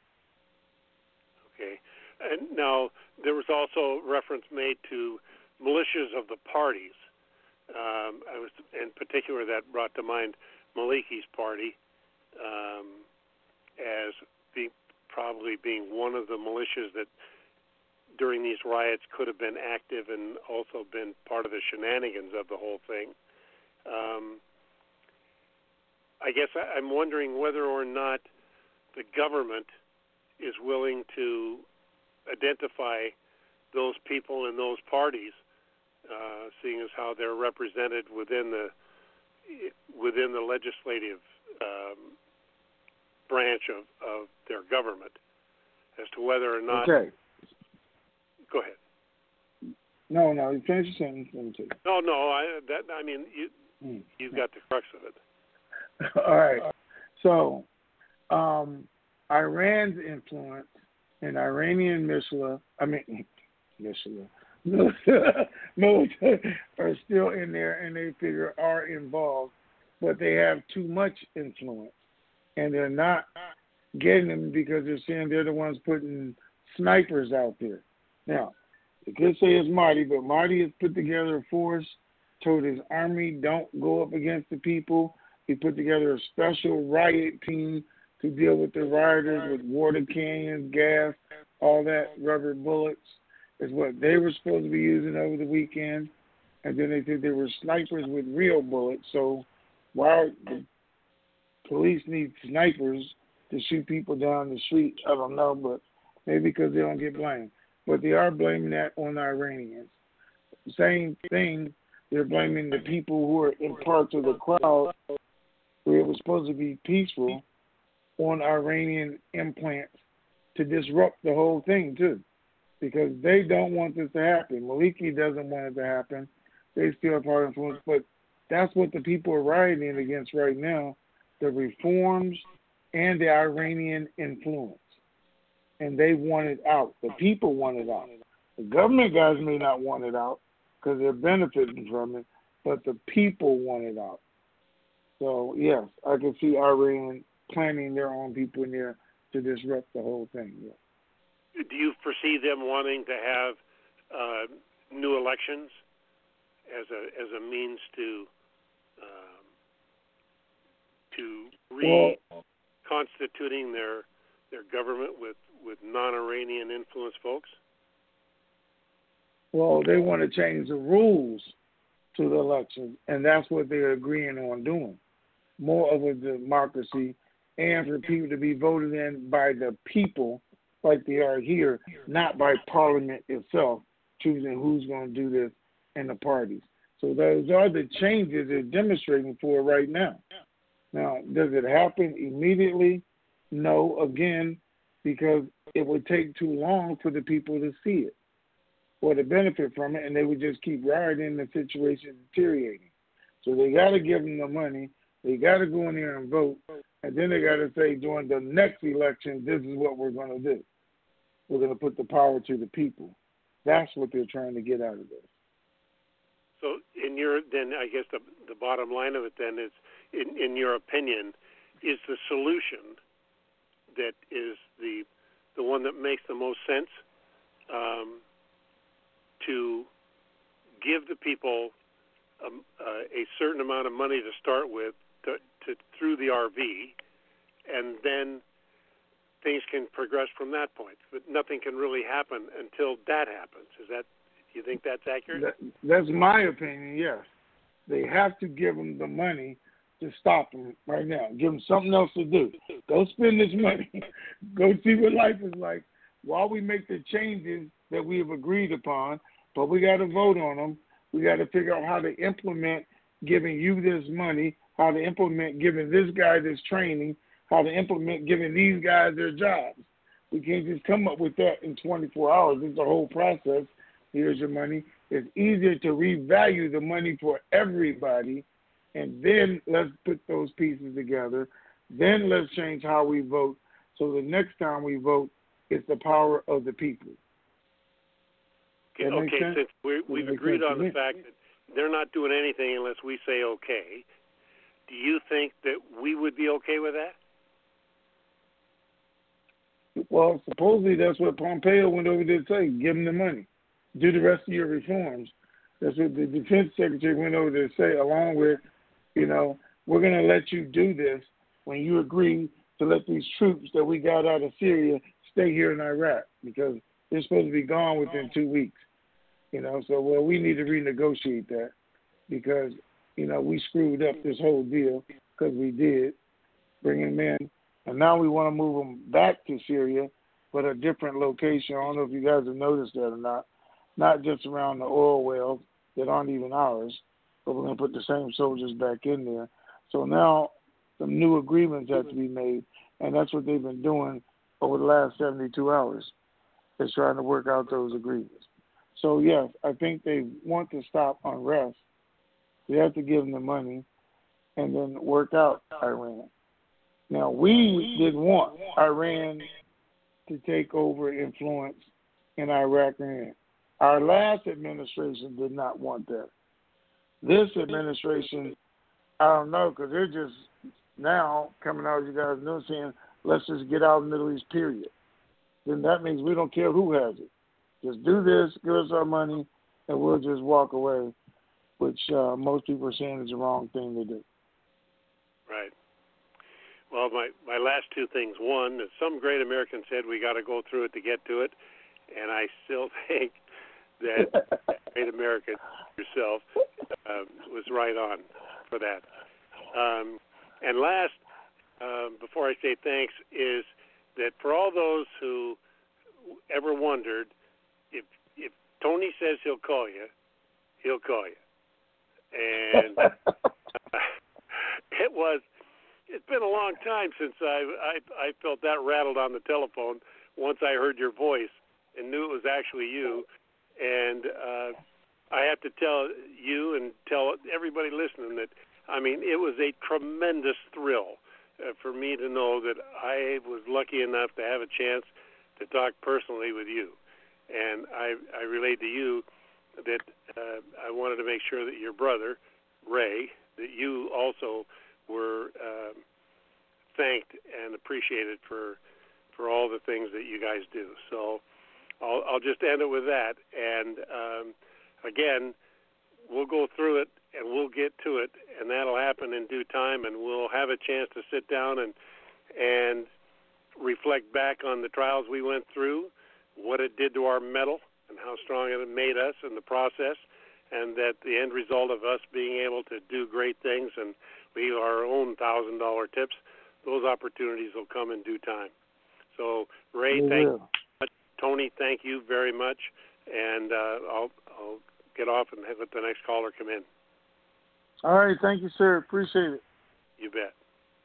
Okay. And now, there was also reference made to militias of the parties. Um, I was, in particular, that brought to mind Maliki's party um, as being, probably being one of the militias that during these riots could have been active and also been part of the shenanigans of the whole thing. Um, I guess I, I'm wondering whether or not the government is willing to identify those people and those parties, uh, seeing as how they're represented within the within the legislative um, branch of, of their government, as to whether or not. Okay. Go ahead. No, no, you finish your sentence. Let me tell you. No, no, I that I mean you mm. you've got the crux of it. All right. So, um, Iran's influence and Iranian Misla, I mean, Misla, military are still in there, and they figure are involved, but they have too much influence, and they're not getting them because they're saying they're the ones putting snipers out there. Now, they could say it's Marty, but Marty has put together a force, told his army don't go up against the people. He put together a special riot team to deal with the rioters with water cannons, gas, all that, rubber bullets is what they were supposed to be using over the weekend. And then they said they were snipers with real bullets. So why the police need snipers to shoot people down the street? I don't know, but maybe because they don't get blamed. But they are blaming that on the Iranians. Same thing, they're blaming the people who are in parts of the crowd where it was supposed to be peaceful on Iranian implants to disrupt the whole thing, too, because they don't want this to happen. Maliki doesn't want it to happen. They still are part of influence, but that's what the people are rioting against right now, the reforms and the Iranian influence. And they want it out. The people want it out. The government guys may not want it out because they're benefiting from it, but the people want it out. So, yes, I can see Iran planning their own people in there to disrupt the whole thing. Yeah. Do you foresee them wanting to have uh, new elections as a as a means to um, to reconstituting their their government with, with non-Iranian influenced folks? Well, they want to change the rules to the election, and that's what they're agreeing on doing. More of a democracy, and for people to be voted in by the people like they are here, not by Parliament itself, choosing who's going to do this and the parties. So those are the changes they're demonstrating for right now. Now, does it happen immediately? No, again, because it would take too long for the people to see it or to benefit from it, and they would just keep riding the situation deteriorating. So they got to give them the money. They got to go in there and vote, and then they got to say during the next election, this is what we're going to do. We're going to put the power to the people. That's what they're trying to get out of this. So, in your then, I guess the the bottom line of it then is, in in your opinion, is the solution that is the the one that makes the most sense um, to give the people um, uh, a certain amount of money to start with to, to through the R V, and then things can progress from that point. But nothing can really happen until that happens. Is that? You think that's accurate? That, that's my opinion, yes. They have to give them the money to stop them right now. Give them something else to do. Go spend this money. Go see what life is like while we make the changes that we have agreed upon, but we got to vote on them. We got to figure out how to implement giving you this money, how to implement giving this guy this training, how to implement giving these guys their jobs. We can't just come up with that in twenty-four hours. It's a whole process. Here's your money. It's easier to revalue the money for everybody, and then let's put those pieces together. Then let's change how we vote, so the next time we vote, it's the power of the people. Okay, okay since we're, we've agreed on the fact that they're not doing anything unless we say okay, do you think that we would be okay with that? Well, supposedly that's what Pompeo went over there to say, give them the money. Do the rest of your reforms. That's what the defense secretary went over there to say, along with, you know, we're going to let you do this when you agree to let these troops that we got out of Syria stay here in Iraq, because they're supposed to be gone within two weeks. You know, so, well, we need to renegotiate that because, you know, we screwed up this whole deal because we did bring them in. And now we want to move them back to Syria, but a different location. I don't know if you guys have noticed that or not. Not just around the oil wells that aren't even ours, but we're going to put the same soldiers back in there. So now some new agreements have to be made, and that's what they've been doing over the last seventy-two hours, is trying to work out those agreements. So, yes, I think they want to stop unrest. We have to give them the money and then work out Iran. Now, we didn't want Iran to take over influence in Iraq and Iran. Our last administration did not want that. This administration, I don't know, because they're just now coming out, you guys know, saying, let's just get out of the Middle East, period. Then that means we don't care who has it. Just do this, give us our money, and we'll just walk away, which uh, most people are saying is the wrong thing to do. Right. Well, my, my last two things. One, as some great American said, we got to go through it to get to it. And I still think that great American yourself uh, was right on for that. Um, and last, um, before I say thanks, is that for all those who ever wondered, if if Tony says he'll call you, he'll call you. And uh, it was, it's been a long time since I, I I felt that rattled on the telephone once I heard your voice and knew it was actually you. And uh, I have to tell you and tell everybody listening that, I mean, it was a tremendous thrill uh, for me to know that I was lucky enough to have a chance to talk personally with you. And I, I relayed to you that uh, I wanted to make sure that your brother, Ray, that you also were uh, thanked and appreciated for for all the things that you guys do. So I'll, I'll just end it with that. And um, again, we'll go through it and we'll get to it, and that'll happen in due time. And we'll have a chance to sit down and and reflect back on the trials we went through, what it did to our mettle, and how strong it made us in the process, and that the end result of us being able to do great things and leave our own one thousand dollars tips, those opportunities will come in due time. So, Ray, yeah. thank you much. Tony, thank you very much. And uh, I'll, I'll get off and let the next caller come in. All right. Thank you, sir. Appreciate it. You bet.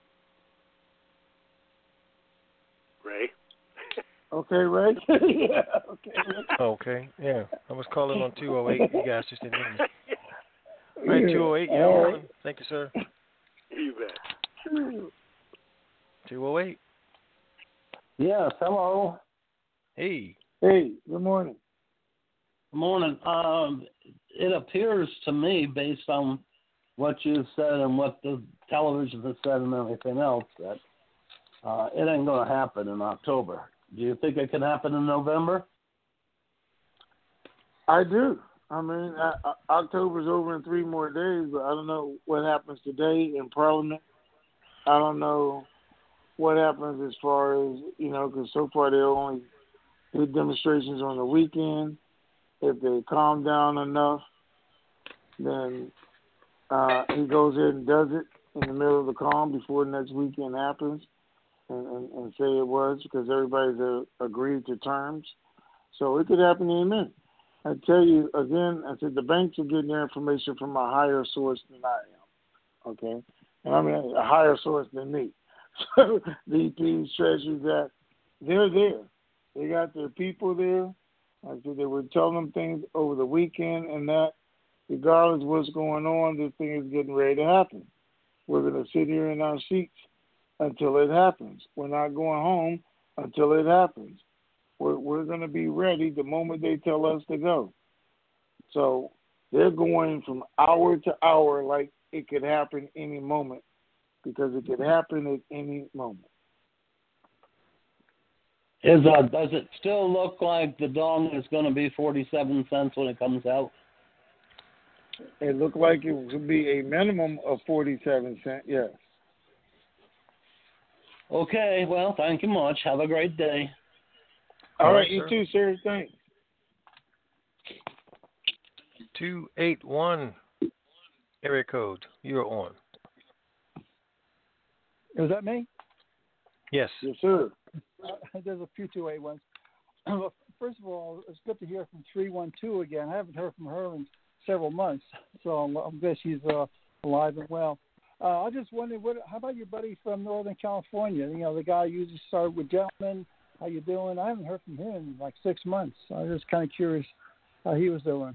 Okay, right? Yeah, okay. Okay, yeah. I was calling on two oh eight. You guys just didn't hear me. All right, two oh eight, you're All on. right. Thank you, sir. You bet. two oh eight. Yes, hello. Hey. Hey, good morning. Good morning. Um, it appears to me, based on what you said and what the television has said and everything else, that uh, it ain't going to happen in October. Do you think it can happen in November? I do. I mean, I, I, October's over in three more days, but I don't know what happens today in Parliament. I don't know what happens as far as, you know, because so far they only did demonstrations on the weekend. If they calm down enough, then uh, he goes in and does it in the middle of the calm before next weekend happens and, and, and say it was because everybody's uh, agreed to terms. So it could happen any minute. I tell you, again, I said the banks are getting their information from a higher source than I am, okay? And I mean a higher source than me. So D Ps, Treasuries, that, they're there. They got their people there. I said they were telling them things over the weekend and that regardless of what's going on, this thing is getting ready to happen. We're going to sit here in our seats until it happens. We're not going home until it happens. We're, we're going to be ready the moment they tell us to go. So they're going from hour to hour like it could happen any moment because it could happen at any moment. Is uh, does it still look like the dong is going to be forty-seven cents when it comes out? It looked like it would be a minimum of forty-seven cents, yes. Okay, well, thank you much. Have a great day. All, All right, right, you sir. too, sir. Thanks. two eight one area code. You're on. Is that me? Yes. Yes, sir. Uh, there's a few two eight ones. Well, first of all, it's good to hear from three one two again. I haven't heard from her in several months, so I'm, I'm glad she's uh, alive and well. Uh, I just wondered, what, how about your buddy from Northern California? You know, the guy who usually started with Gentleman. How you doing? I haven't heard from him in like six months. I was just kind of curious how he was doing.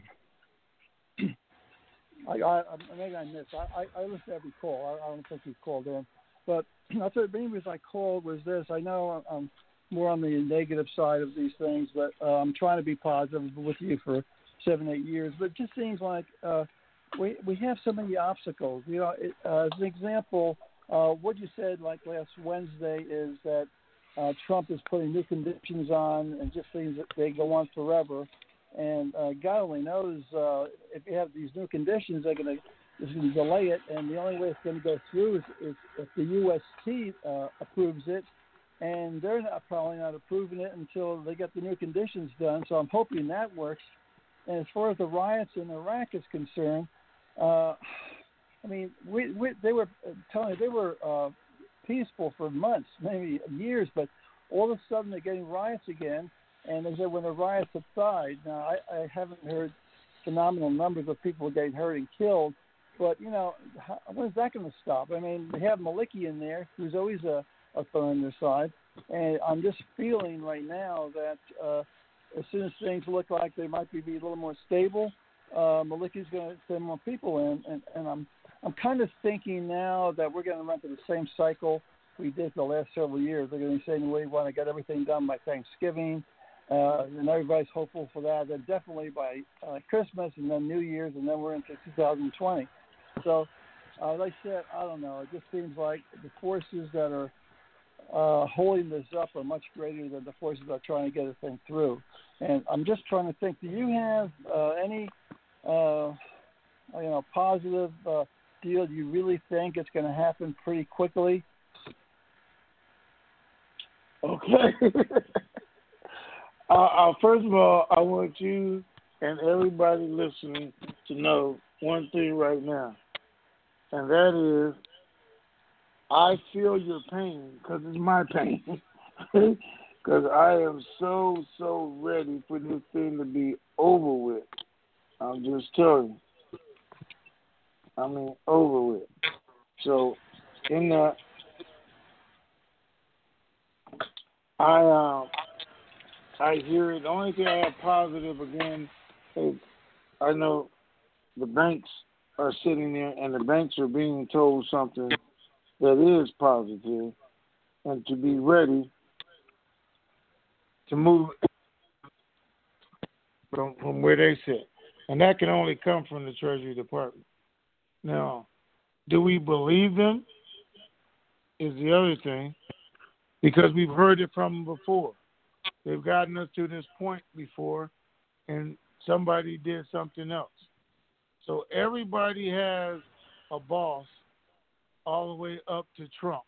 I, I, maybe I missed. I, I, I listened to every call. I, I don't think he called in. But that's what the main reason I called was this. I know I'm more on the negative side of these things, but uh, I'm trying to be positive with you for seven, eight years. But it just seems like uh, we we have so many obstacles. You know, it, uh, as an example, uh, what you said like last Wednesday is that uh, Trump is putting new conditions on and just things that they go on forever. And uh, God only knows uh, if you have these new conditions, they're going to It's going to delay it, and the only way it's going to go through is, is if the U S T uh, approves it, and they're not, probably not approving it until they get the new conditions done. So I'm hoping that works. And as far as the riots in Iraq is concerned, uh, I mean, we, we, they were telling me they were uh, peaceful for months, maybe years, but all of a sudden they're getting riots again. And they said when the riots subside, now I, I haven't heard phenomenal numbers of people getting hurt and killed. But, you know, how, when's that going to stop? I mean, they have Maliki in there, who's always a, a thorn in their side. And I'm just feeling right now that uh, as soon as things look like they might be, be a little more stable, uh, Maliki's going to send more people in. And, and I'm I'm kind of thinking now that we're going to run through the same cycle we did the last several years. They're going to be saying we want to get everything done by Thanksgiving. Uh, and everybody's hopeful for that. Then definitely by uh, Christmas and then New Year's, and then we're into two thousand twenty. So, uh, like I said, I don't know. It just seems like the forces that are uh, holding this up are much greater than the forces that are trying to get this thing through. And I'm just trying to think, do you have uh, any, uh, you know, positive uh, deal? Do you really think it's going to happen pretty quickly? Okay. uh, uh, first of all, I want you and everybody listening to know one thing right now. And that is, I feel your pain because it's my pain. Because I am so, so ready for this thing to be over with. I'm just telling you. I mean, over with. So, in that, I, um, I hear it. The only thing I have positive again is I know the banks are sitting there and the banks are being told something that is positive and to be ready to move from, from where they sit. And that can only come from the Treasury Department. Now, do we believe them is the other thing, because we've heard it from them before. They've gotten us to this point before, and somebody did something else. So everybody has a boss all the way up to Trump.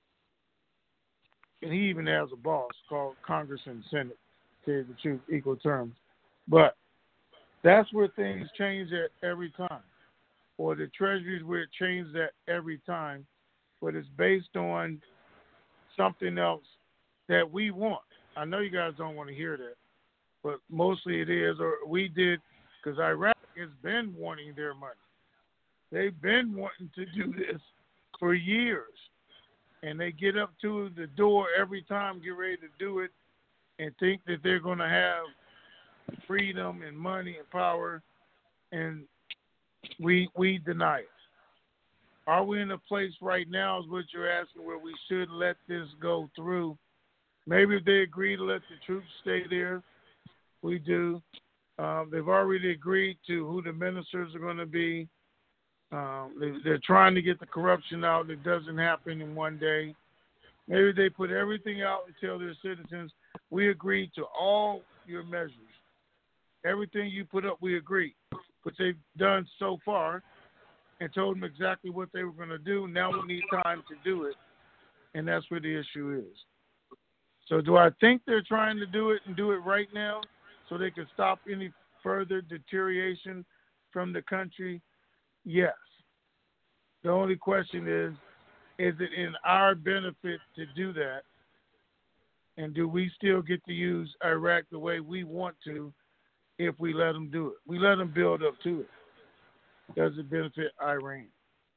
And he even has a boss called Congress and Senate, to tell you the truth, equal terms. But that's where things change at every time. Or the Treasury is where it changes at every time. But it's based on something else that we want. I know you guys don't want to hear that, but mostly it is, or we did, because Iraq has been wanting their money. They've been wanting to do this for years, and they get up to the door every time, get ready to do it, and think that they're going to have freedom and money and power, and we we deny it. Are we in a place right now, is what you're asking, where we should let this go through? Maybe if they agree to let the troops stay there, we do. Um, they've already agreed to who the ministers are going to be. Um, they, they're trying to get the corruption out. It doesn't happen in one day. Maybe they put everything out and tell their citizens, we agree to all your measures. Everything you put up, we agree. But they've done so far and told them exactly what they were going to do. Now we need time to do it, and that's where the issue is. So do I think they're trying to do it and do it right now so they can stop any further deterioration from the country? Yes. The only question is, is it in our benefit to do that? And do we still get to use Iraq the way we want to if we let them do it? We let them build up to it. Does it benefit Iran?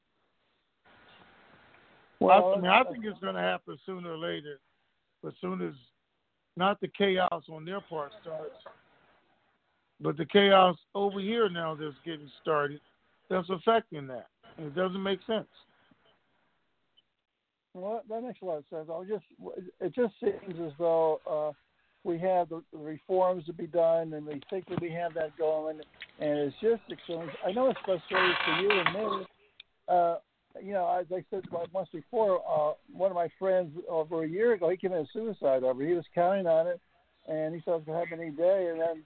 Well, I, I mean, I think it's going to happen sooner or later. But soon as not the chaos on their part starts, but the chaos over here now that's getting started, that's affecting that. And it doesn't make sense. Well, that makes a lot of sense. I just, it just seems as though uh, we have the, the reforms to be done, and we think that we have that going, and it's just extremely. I know it's frustrating for you and me. Uh, You know, as I said once before, uh, one of my friends over a year ago, he committed suicide over. He was counting on it, and he thought it was going to happen any day, and then,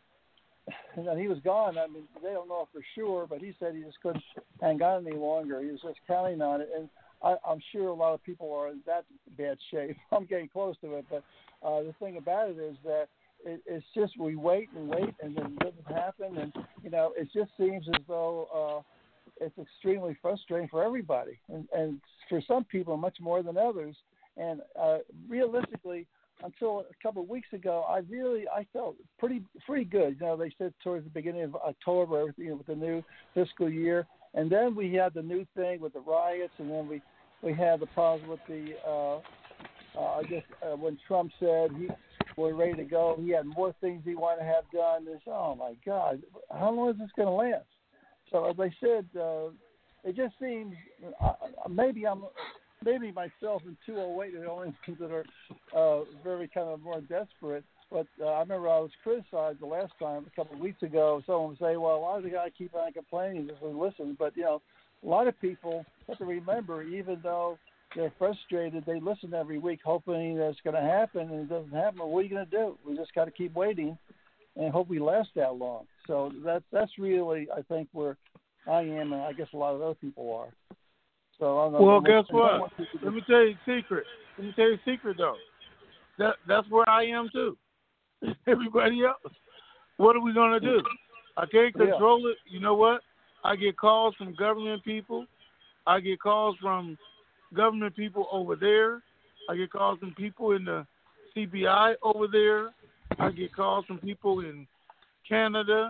and then he was gone. I mean, they don't know for sure, but he said he just couldn't hang on any longer. He was just counting on it, and I, I'm sure a lot of people are in that bad shape. I'm getting close to it, but uh, the thing about it is that it, it's just we wait and wait, and then it doesn't happen, and you know, it just seems as though. Uh, It's extremely frustrating for everybody, and, and for some people much more than others. And uh, realistically, until a couple of weeks ago, I really I felt pretty pretty good. You know, they said towards the beginning of October, everything, you know, with the new fiscal year, and then we had the new thing with the riots, and then we we had the problem with the uh, uh, I guess uh, when Trump said he we're ready to go, he had more things he wanted to have done. This, oh my God, how long is this going to last? So as I said, uh, it just seems uh, maybe I'm maybe myself and two oh eight are the only ones that are uh, very kind of more desperate. But uh, I remember I was criticized the last time a couple of weeks ago. Someone would say, "Well, why does the guy keep on complaining if we listen?" But you know, a lot of people have to remember, even though they're frustrated, they listen every week, hoping that it's going to happen, and it doesn't happen. Well, what are you going to do? We just got to keep waiting and hope we last that long. So that's that's really, I think, where I am, and I guess a lot of other people are. So I don't know. Well, guess what? Let me tell you a secret. Let me tell you a secret, though. That that's where I am too. Everybody else. What are we gonna do? I can't control yeah. it. You know what? I get calls from government people. I get calls from government people over there. I get calls from people in the C B I over there. I get calls from people in Canada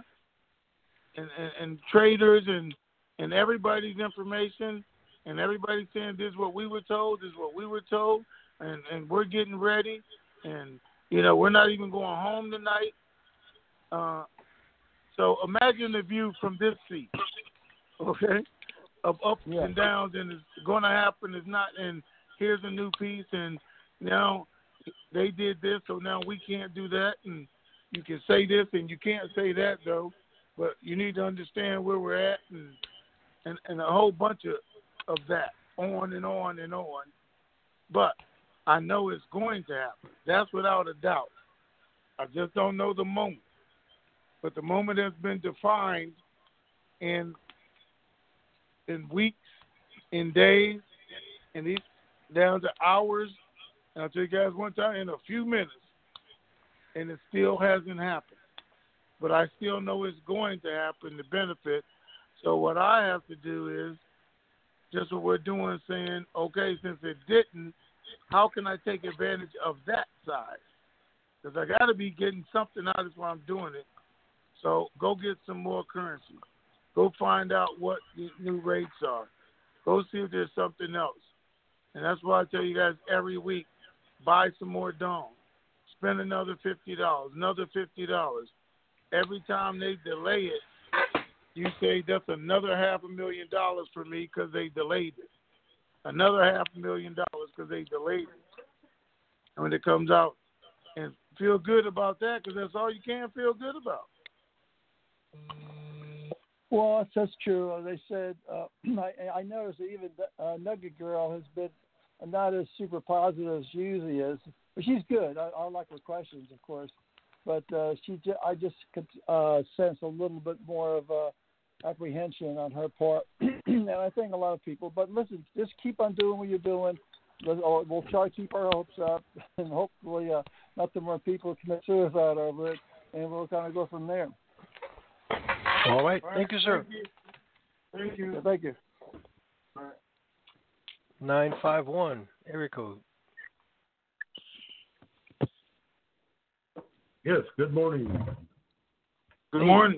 and, and, and traders and, and everybody's information, and everybody's saying this is what we were told, this is what we were told, and, and we're getting ready, and You know, we're not even going home tonight. Uh, so imagine the view from this seat, okay, of ups Yeah. and downs, and it's going to happen. It's not, and here's a new piece, and now they did this, so now we can't do that, and you can say this and you can't say that, though, but you need to understand where we're at, and and, and a whole bunch of, of that, on and on and on. But I know it's going to happen. That's without a doubt. I just don't know the moment. But the moment has been defined in in weeks, in days, and these down to hours. And I'll tell you guys one time, in a few minutes, and it still hasn't happened. But I still know it's going to happen to benefit. So what I have to do is just what we're doing, saying, okay, since it didn't, how can I take advantage of that side? Because I got to be getting something out of why I'm doing it. So go get some more currency. Go find out what the new rates are. Go see if there's something else. And that's why I tell you guys every week, buy some more Dawn. Spend another fifty dollars, another fifty dollars. Every time they delay it, you say that's another half a million dollars for me because they delayed it. Another half a million dollars because they delayed it. And when it comes out, and feel good about that because that's all you can feel good about. Well, that's, that's true. Uh, They said, uh, I, I noticed that even uh, Nugget Girl has been not as super positive as she usually is. But she's good. I, I like her questions, of course. But uh, she, j- I just could uh, sense a little bit more of uh, apprehension on her part. And I think a lot of people. But listen, just keep on doing what you're doing. We'll, we'll try to keep our hopes up. And hopefully uh, nothing more people commit suicide over it. And we'll kind of go from there. All right. Thank you, sir. Thank you. Yeah, thank you. nine five one, area code. Yes, good morning. Good morning.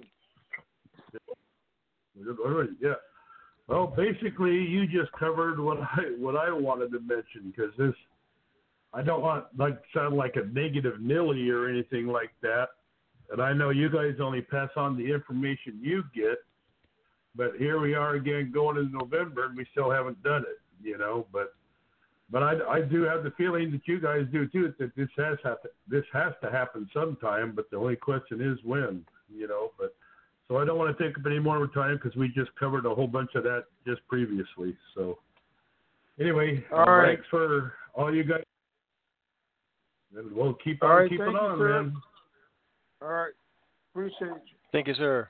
Good morning, yeah. Well, basically, you just covered what I what I wanted to mention because this, I don't want like sound like a negative Nilly or anything like that. And I know you guys only pass on the information you get, but here we are again going into November and we still haven't done it, you know. But but I, I do have the feeling that you guys do too, that this has happen, this has to happen sometime. But the only question is when, you know. But so I don't want to take up any more time because we just covered a whole bunch of that just previously. So anyway, all uh, right. Thanks for all you guys. And we'll keep all on right, keeping thank on, you, sir. man. All right. Appreciate you. Thank you, sir.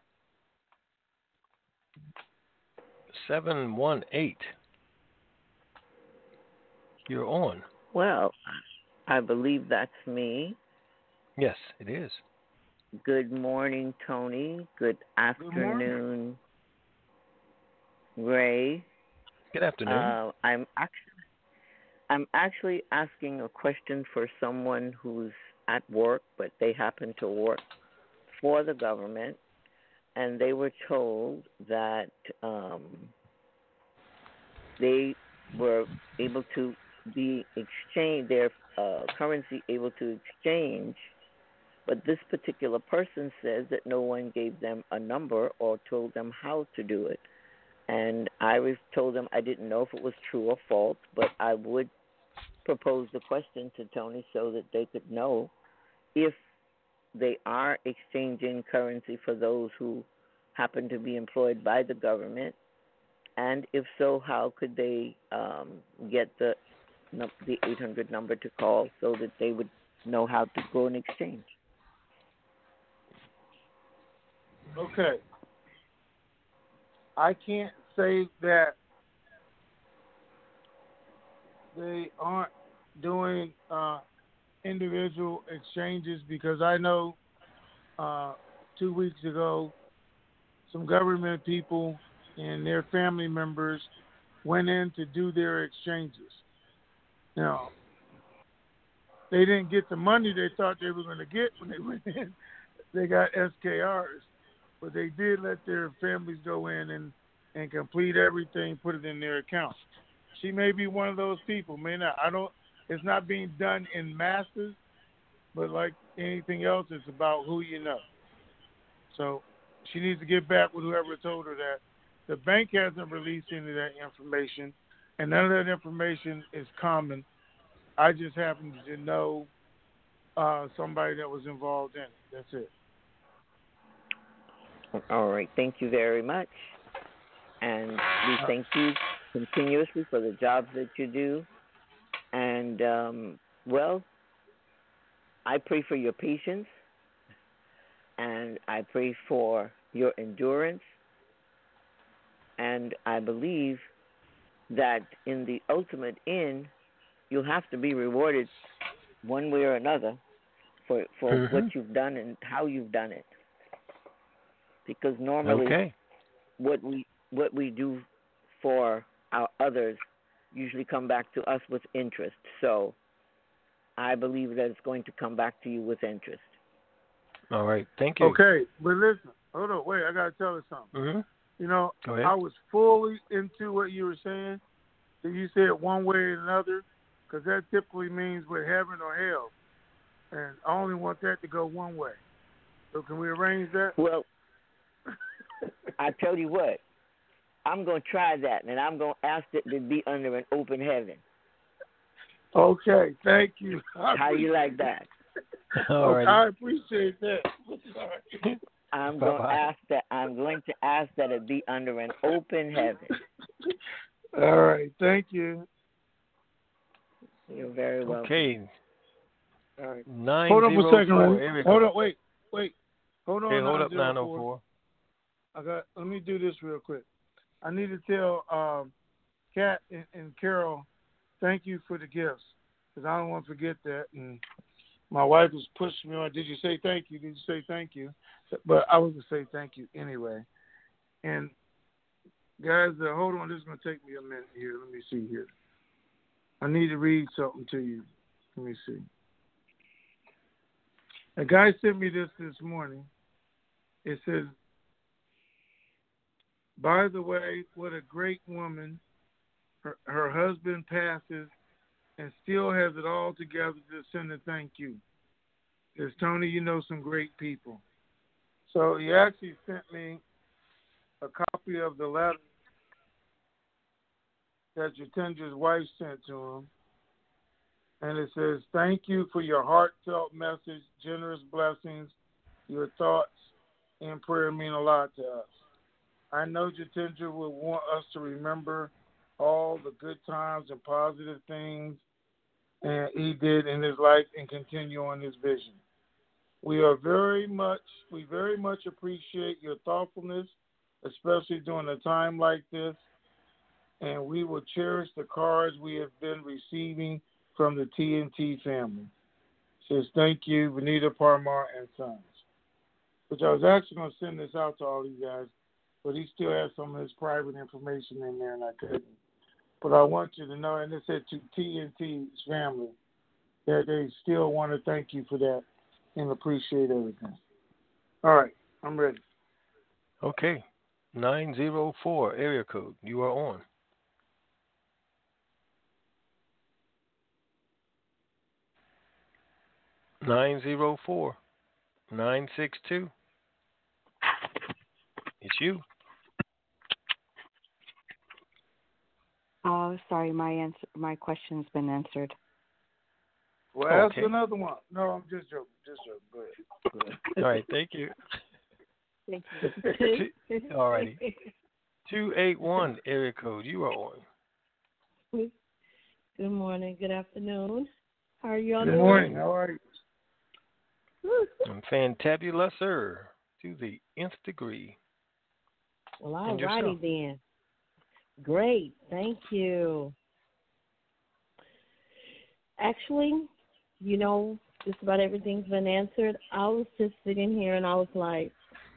seven one eight. You're on. Well, I believe that's me. Yes, it is. Good morning, Tony. Good afternoon, Ray. Good afternoon. Uh, I'm actually, I'm actually asking a question for someone who's at work, but they happen to work for the government, and they were told that um, they were able to be exchange their uh, currency able to exchange, but this particular person says that no one gave them a number or told them how to do it. And I was told them I didn't know if it was true or false, but I would propose the question to Tony so that they could know if they are exchanging currency for those who happen to be employed by the government, and if so, how could they um, get the the eight hundred number to call so that they would know how to go and exchange. Okay. I can't say that they aren't doing uh, individual exchanges because I know uh, two weeks ago some government people and their family members went in to do their exchanges. Now, they didn't get the money they thought they were going to get when they went in. They got S K Rs. But they did let their families go in and, and complete everything, put it in their account. She may be one of those people, may not. I don't. It's not being done in masses, but like anything else, it's about who you know. So she needs to get back with whoever told her that. The bank hasn't released any of that information, and none of that information is common. I just happen to know uh, somebody that was involved in it. That's it. All right. Thank you very much. And we thank you continuously for the jobs that you do. And, um, well, I pray for your patience, and I pray for your endurance. And I believe that in the ultimate end, you'll have to be rewarded one way or another for, for mm-hmm. what you've done and how you've done it. Because normally okay. what we what we do for our others usually come back to us with interest. So I believe that it's going to come back to you with interest. All right. Thank you. Okay. But listen, hold on. Wait, I got to tell you something. Mm-hmm. You know, Go ahead. I was fully into what you were saying. So you said one way or another, because that typically means with heaven or hell. And I only want that to go one way. So can we arrange that? Well, I tell you what, I'm going to try that, and I'm going to ask it to be under an open heaven. Okay, thank you. How you like that? All right. I appreciate that. I'm going to ask that. I'm going to ask that it be under an open heaven. All right, thank you. You're very welcome. Okay. All right. Nine hold on zero for a second. four, Hold on. Wait. Wait. Hold on. Hey, hold up. Nine oh four. I got. Let me do this real quick. I need to tell um, Kat and, and Carol, thank you for the gifts, because I don't want to forget that. And my wife was pushing me on. Did you say thank you? Did you say thank you? But I was gonna say thank you anyway. And guys, uh, hold on. This is gonna take me a minute here. Let me see here. I need to read something to you. Let me see. A guy sent me this this morning. It says, by the way, what a great woman. Her, her husband passes and still has it all together to send a thank you. Says, Tony, you know some great people. So he actually sent me a copy of the letter that Jatendra's wife sent to him. And it says, thank you for your heartfelt message, generous blessings. Your thoughts and prayer mean a lot to us. I know Jatendra will want us to remember all the good times and positive things and he did in his life and continue on his vision. We are very much, we very much appreciate your thoughtfulness, especially during a time like this, and we will cherish the cards we have been receiving from the T N T family. Says, thank you, Benita Parmar and Sons. Which I was actually going to send this out to all you guys, but he still has some of his private information in there, and I couldn't. But I want you to know, and it said to T N T's family, that they still want to thank you for that and appreciate everything. All right, I'm ready. Okay. nine zero four, area code. You are on. nine zero four, nine six two. It's you. Oh, sorry, my answer, my question's been answered. Well, okay. Ask another one. No, I'm just joking. Just joking. Go ahead. Go ahead. All right, thank you. Thank you. All righty. two eight one, area code. You are on. Good morning. Good afternoon. How are you all Good doing? Good morning. How are you? I'm fantabulous, sir, to the nth degree. Well, all righty then. Great. Thank you. Actually, you know, just about everything's been answered. I was just sitting here and I was like,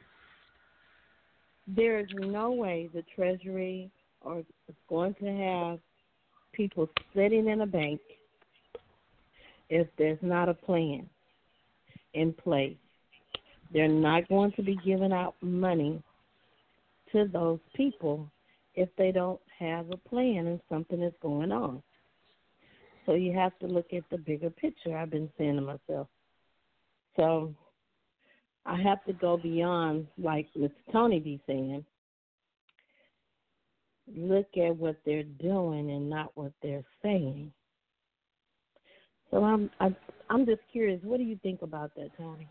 there is no way the Treasury are going to have people sitting in a bank if there's not a plan in place. They're not going to be giving out money to those people if they don't have a plan and something is going on. So you have to look at the bigger picture, I've been saying to myself. So I have to go beyond, like Mister Tony be saying, look at what they're doing and not what they're saying. So I'm I, I'm just curious. What do you think about that, Tony?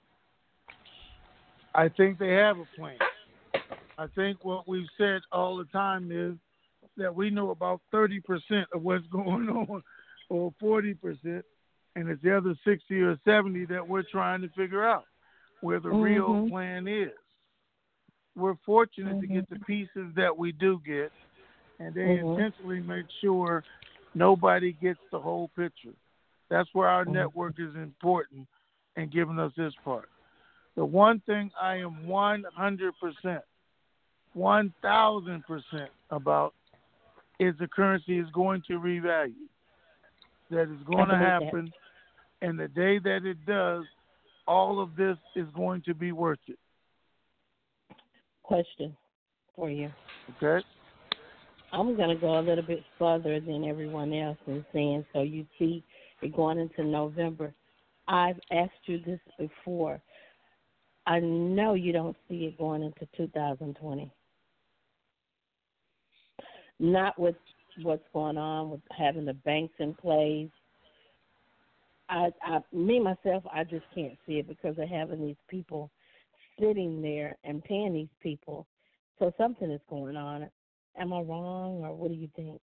I think they have a plan. I think what we've said all the time is that we know about thirty percent of what's going on, or forty percent, and it's the other sixty or seventy that we're trying to figure out where the mm-hmm. real plan is. We're fortunate mm-hmm. to get the pieces that we do get, and they mm-hmm. intentionally make sure nobody gets the whole picture. That's where our mm-hmm. network is important in giving us this part. The one thing I am one hundred percent, one thousand percent about is the currency is going to revalue. That is going to happen, that. And the day that it does, all of this is going to be worth it. Question for you. Okay. I'm going to go a little bit further than everyone else in saying, so you see it going into November. I've asked you this before. I know you don't see it going into two thousand twenty. Not with what's going on with having the banks in place. I, I, me, myself, I just can't see it because of having these people sitting there and paying these people. So something is going on. Am I wrong, or what do you think?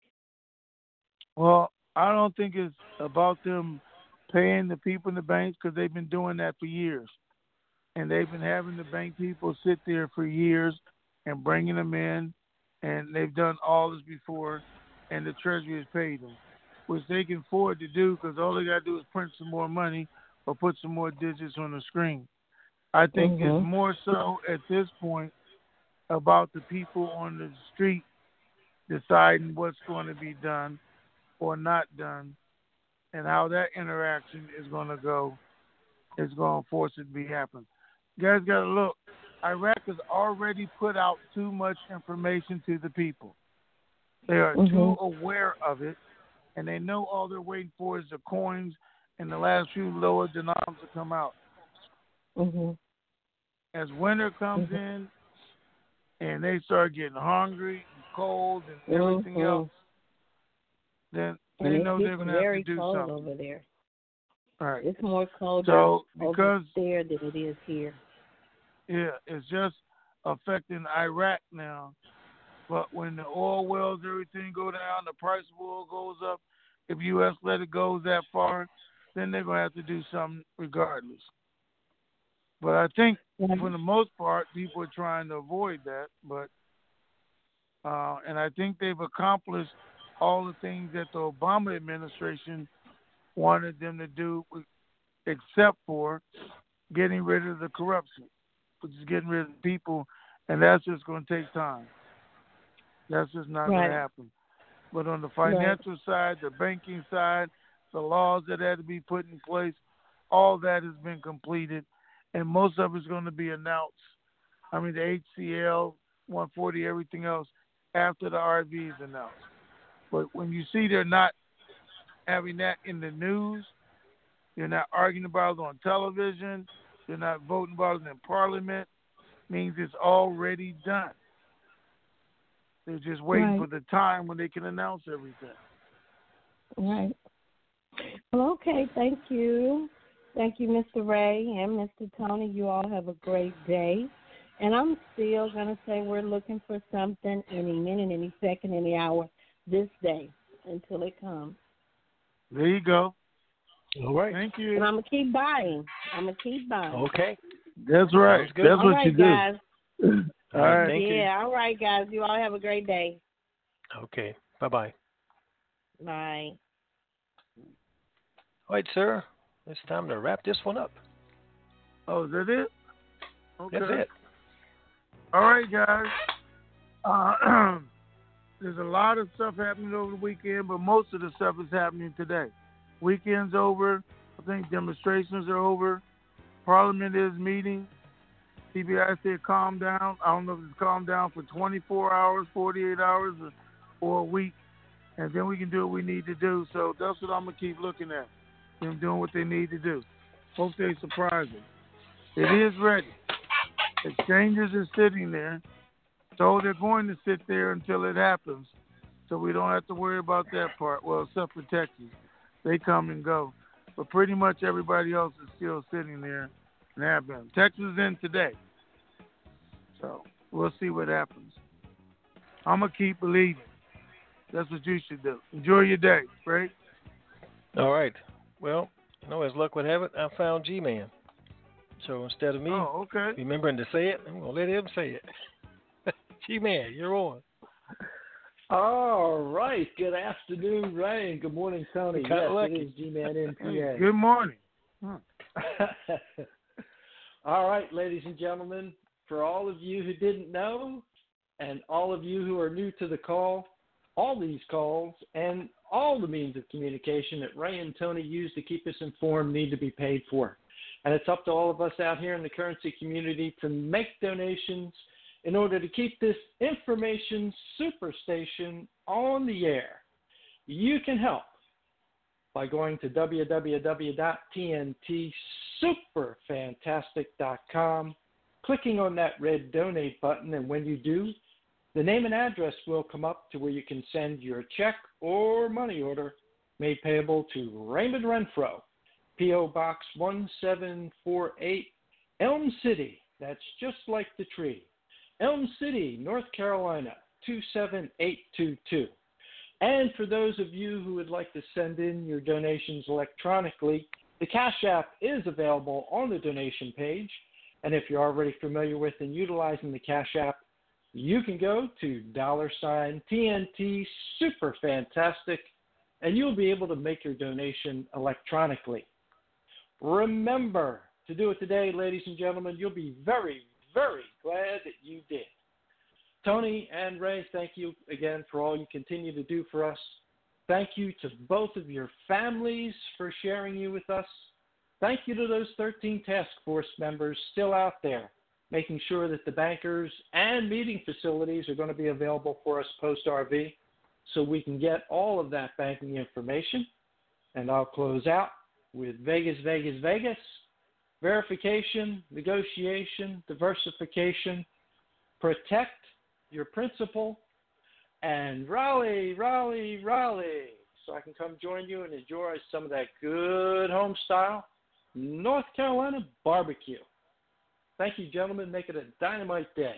Well, I don't think it's about them paying the people in the banks because they've been doing that for years. And they've been having the bank people sit there for years and bringing them in, and they've done all this before, and the Treasury has paid them, which they can afford to do because all they got to do is print some more money or put some more digits on the screen. I think mm-hmm. it's more so at this point about the people on the street deciding what's going to be done or not done, and how that interaction is going to go is going to force it to be happen. You guys got to look. Iraq has already put out too much information to the people. They are mm-hmm. too aware of it, and they know all they're waiting for is the coins and the last few lower denoms to come out. Mm-hmm. As winter comes mm-hmm. in, and they start getting hungry and cold and everything mm-hmm. else, then they and know they're going to have to do cold something. Over there. All right. It's more colder so, because, over there than it is here. Yeah, it's just affecting Iraq now. But when the oil wells, everything go down, the price of oil goes up, if U S let it go that far, then they're going to have to do something regardless. But I think for the most part, people are trying to avoid that. But uh, and I think they've accomplished all the things that the Obama administration wanted them to do, except for getting rid of the corruption, which is getting rid of the people, and that's just going to take time. That's just not right. going to happen. But on the financial right. side, the banking side, the laws that had to be put in place, all that has been completed, and most of it's going to be announced. I mean, the H C L, one forty, everything else, after the R V is announced. But when you see they're not having that in the news, they're not arguing about it on television, they're not voting about it in Parliament, means it's already done. They're just waiting right. for the time when they can announce everything. Right. Well, okay, thank you. Thank you, Mister Ray and Mister Tony. You all have a great day. And I'm still going to say we're looking for something any minute, any second, any hour this day until it comes. There you go. All right. Thank you. And I'm going to keep buying. I'm going to keep buying. Okay. That's right. That's all what right, you do. Guys. All right. Thank yeah, you. all right, guys. You all have a great day. Okay. Bye-bye. Bye. All right, sir. It's time to wrap this one up. Oh, is that it? Okay. That's it. All right, guys. Uh, there's a lot of stuff happening over the weekend, but most of the stuff is happening today. Weekend's over. I think demonstrations are over. Parliament is meeting. C B I said calm down. I don't know if it's calm down for twenty-four hours, forty-eight hours, or, or a week, and then we can do what we need to do. So that's what I'm going to keep looking at, them doing what they need to do. Hope they surprise us. It is ready. Exchanges is sitting there. So they're going to sit there until it happens. So we don't have to worry about that part. Well, except for Texas. They come and go. But pretty much everybody else is still sitting there and have been. Texas is in today. So we'll see what happens. I'm going to keep believing. That's what you should do. Enjoy your day, right? All right. Well, you know, as luck would have it, I found G-Man. So instead of me oh, okay. remembering to say it, I'm going to let him say it. G-Man, you're on. All right. Good afternoon, Ray, and good morning, Tony. Yes, lucky. it is G-Man N P A. Good morning. All right, ladies and gentlemen, for all of you who didn't know and all of you who are new to the call, all these calls and all the means of communication that Ray and Tony use to keep us informed need to be paid for. And it's up to all of us out here in the currency community to make donations in order to keep this information superstation on the air. You can help by going to w w w dot t n t super fantastic dot com, clicking on that red donate button, and when you do, the name and address will come up to where you can send your check or money order made payable to Raymond Renfro, P O. Box one seven four eight, Elm City. That's just like the tree. Elm City, North Carolina, two seven eight two two. And for those of you who would like to send in your donations electronically, the Cash App is available on the donation page. And if you're already familiar with and utilizing the Cash App, you can go to dollar sign T N T Super Fantastic, and you'll be able to make your donation electronically. Remember to do it today, ladies and gentlemen. You'll be very, very glad that you did. Tony and Ray, thank you again for all you continue to do for us. Thank you to both of your families for sharing you with us. Thank you to those thirteen task force members still out there, making sure that the bankers and meeting facilities are going to be available for us post-R V so we can get all of that banking information. And I'll close out with Vegas, Vegas, Vegas. Verification, negotiation, diversification, protect your principal, and rally, rally, rally, so I can come join you and enjoy some of that good home-style North Carolina barbecue. Thank you, gentlemen. Make it a dynamite day.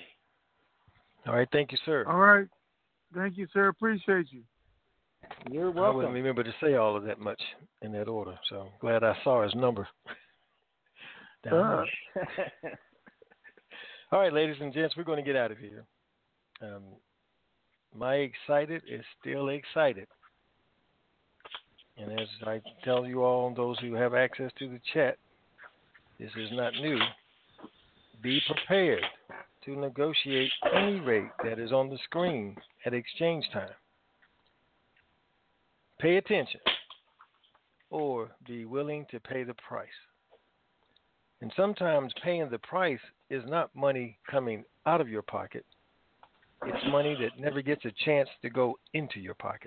All right. Thank you, sir. All right. Thank you, sir. Appreciate you. You're welcome. I wouldn't remember to say all of that much in that order, so glad I saw his number. Uh. All right, ladies and gents, we're going to get out of here. Um, my excited is still excited. And as I tell you all, those who have access to the chat, this is not new. Be prepared to negotiate any rate that is on the screen at exchange time. Pay attention or be willing to pay the price. And sometimes paying the price is not money coming out of your pocket. It's money that never gets a chance to go into your pocket.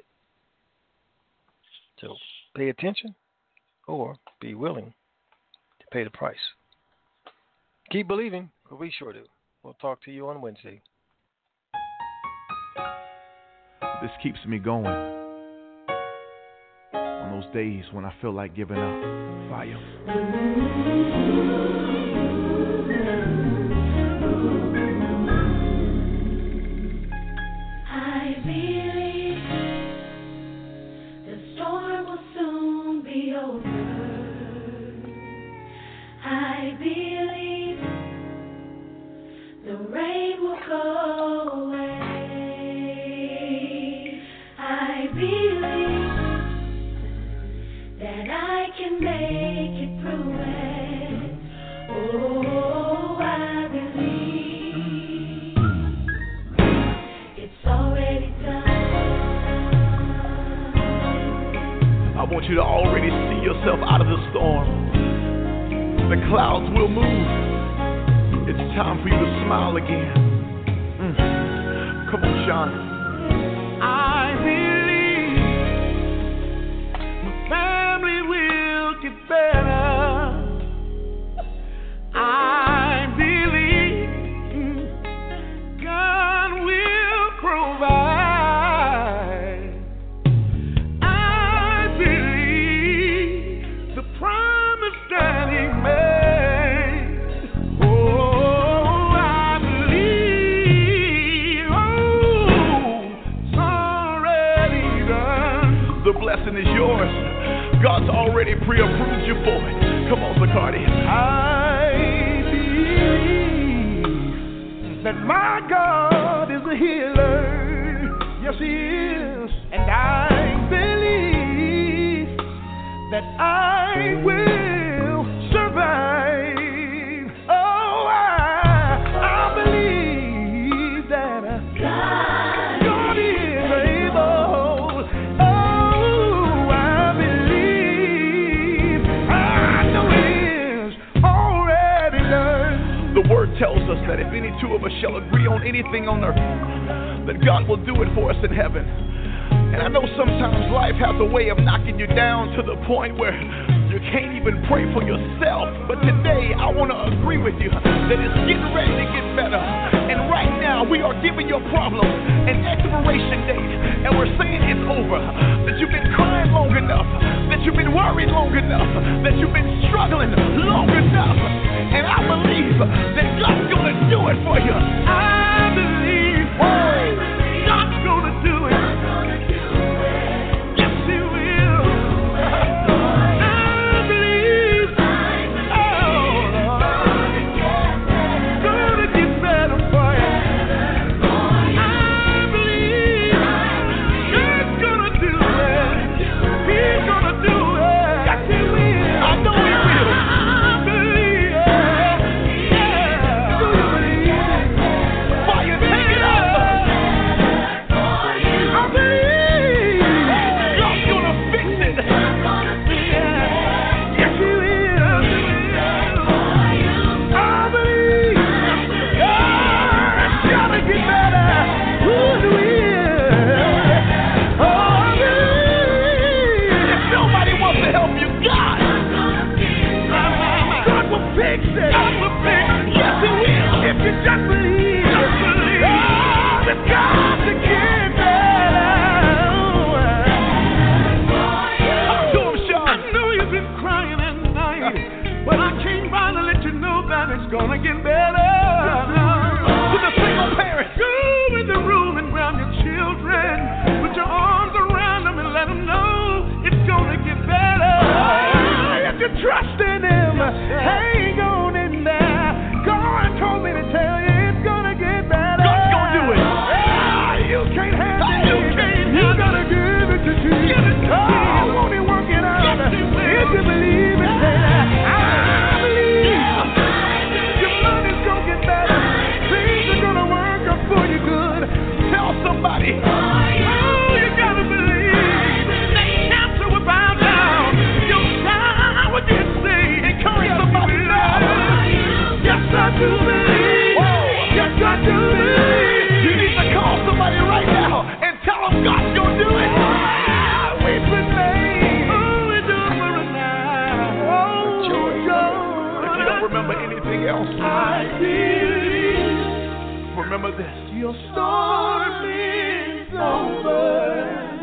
So pay attention or be willing to pay the price. Keep believing, but we sure do. We'll talk to you on Wednesday. This keeps me going on those days when I feel like giving up. Fire. I want you to already see yourself out of the storm. The clouds will move. It's time for you to smile again. Mm. Come on, Sean. I believe my family will get better. that my God is a healer. Yes, He is. And I believe that I will survive. Oh, I, I believe that God, God is able. Oh, I believe. I know it is already done. The word tells us that if any two of us shall agree on anything on earth, that God will do it for us in heaven. And I know sometimes life has a way of knocking you down to the point where you can't even pray for yourself. But today I want to agree with you that it's getting ready to get better. And right now we are giving your problem an expiration date. And we're saying it's over. That you've been crying long enough. That you've been worried long enough. That you've been struggling long enough. And I believe that God's going to do it for you. I believe God's going to do it. Yes, He will. I believe. Oh, gonna get better for you. I believe God's gonna do it. He's gonna do it. Yes, He will. I know He will. I believe. Yeah. Do you believe it? Before you take it up. I believe God's gonna fix it. Yeah. Yes, He will. I believe God's gonna get better. Ooh, He will. Oh, I believe. If nobody wants to help you, God, God will fix it. God will fix it. Yes, He will. If you just believe, just believe. Oh, it's got to get better. Talk to him, Sean. I know you've been crying at night, but I came by to let you know that it's gonna get better. To the single parents, go in the room and grab your children, put your arms around them and let them know it's gonna get better. If you trust in Him, hang on in there. God told me to tell you it's gonna get better. God's gonna do it. Ah, you can't handle it. You can't. You gotta give it to Jesus. Oh, won't He work it out? Yes, He will. If you believe it, then I believe your money's gonna get better. Things are gonna work out for you good. Tell somebody. Oh, you gotta believe that cancer will bow down. Your child will get saved. Encourage somebody now. Yes, I do believe. Yes, I do believe. You need to call somebody right now and tell them God's gonna do it. Ah, we've been made. Oh, we do it for a night. Oh, joy. If you don't remember anything else, I believe. Remember this. Your storm is over.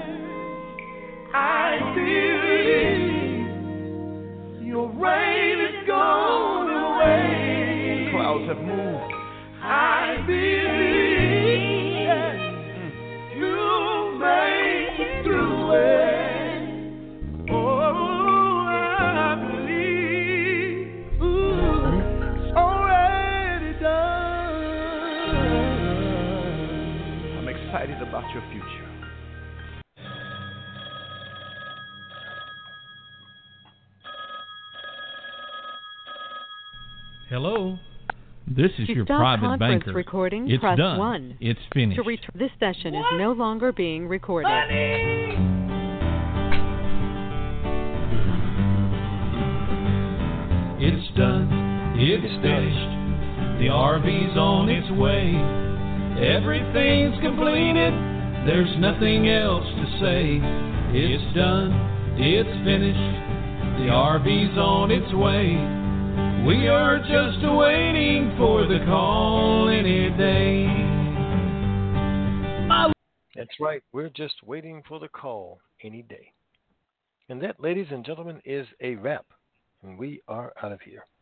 I believe. Your rain is gone away. Clouds have moved. I believe you made it through it. Oh, I believe. Ooh, it's already done. I'm excited about your future. Hello. This is to your stop private conference banker. recording, It's press done. one. It's finished. To ret- this session is no longer being recorded. It's done. It's finished. The R V's on its way. Everything's completed. There's nothing else to say. It's done. It's finished. The R V's on its way. We are just waiting for the call any day. That's right. We're just waiting for the call any day. And that, ladies and gentlemen, is a wrap. And we are out of here.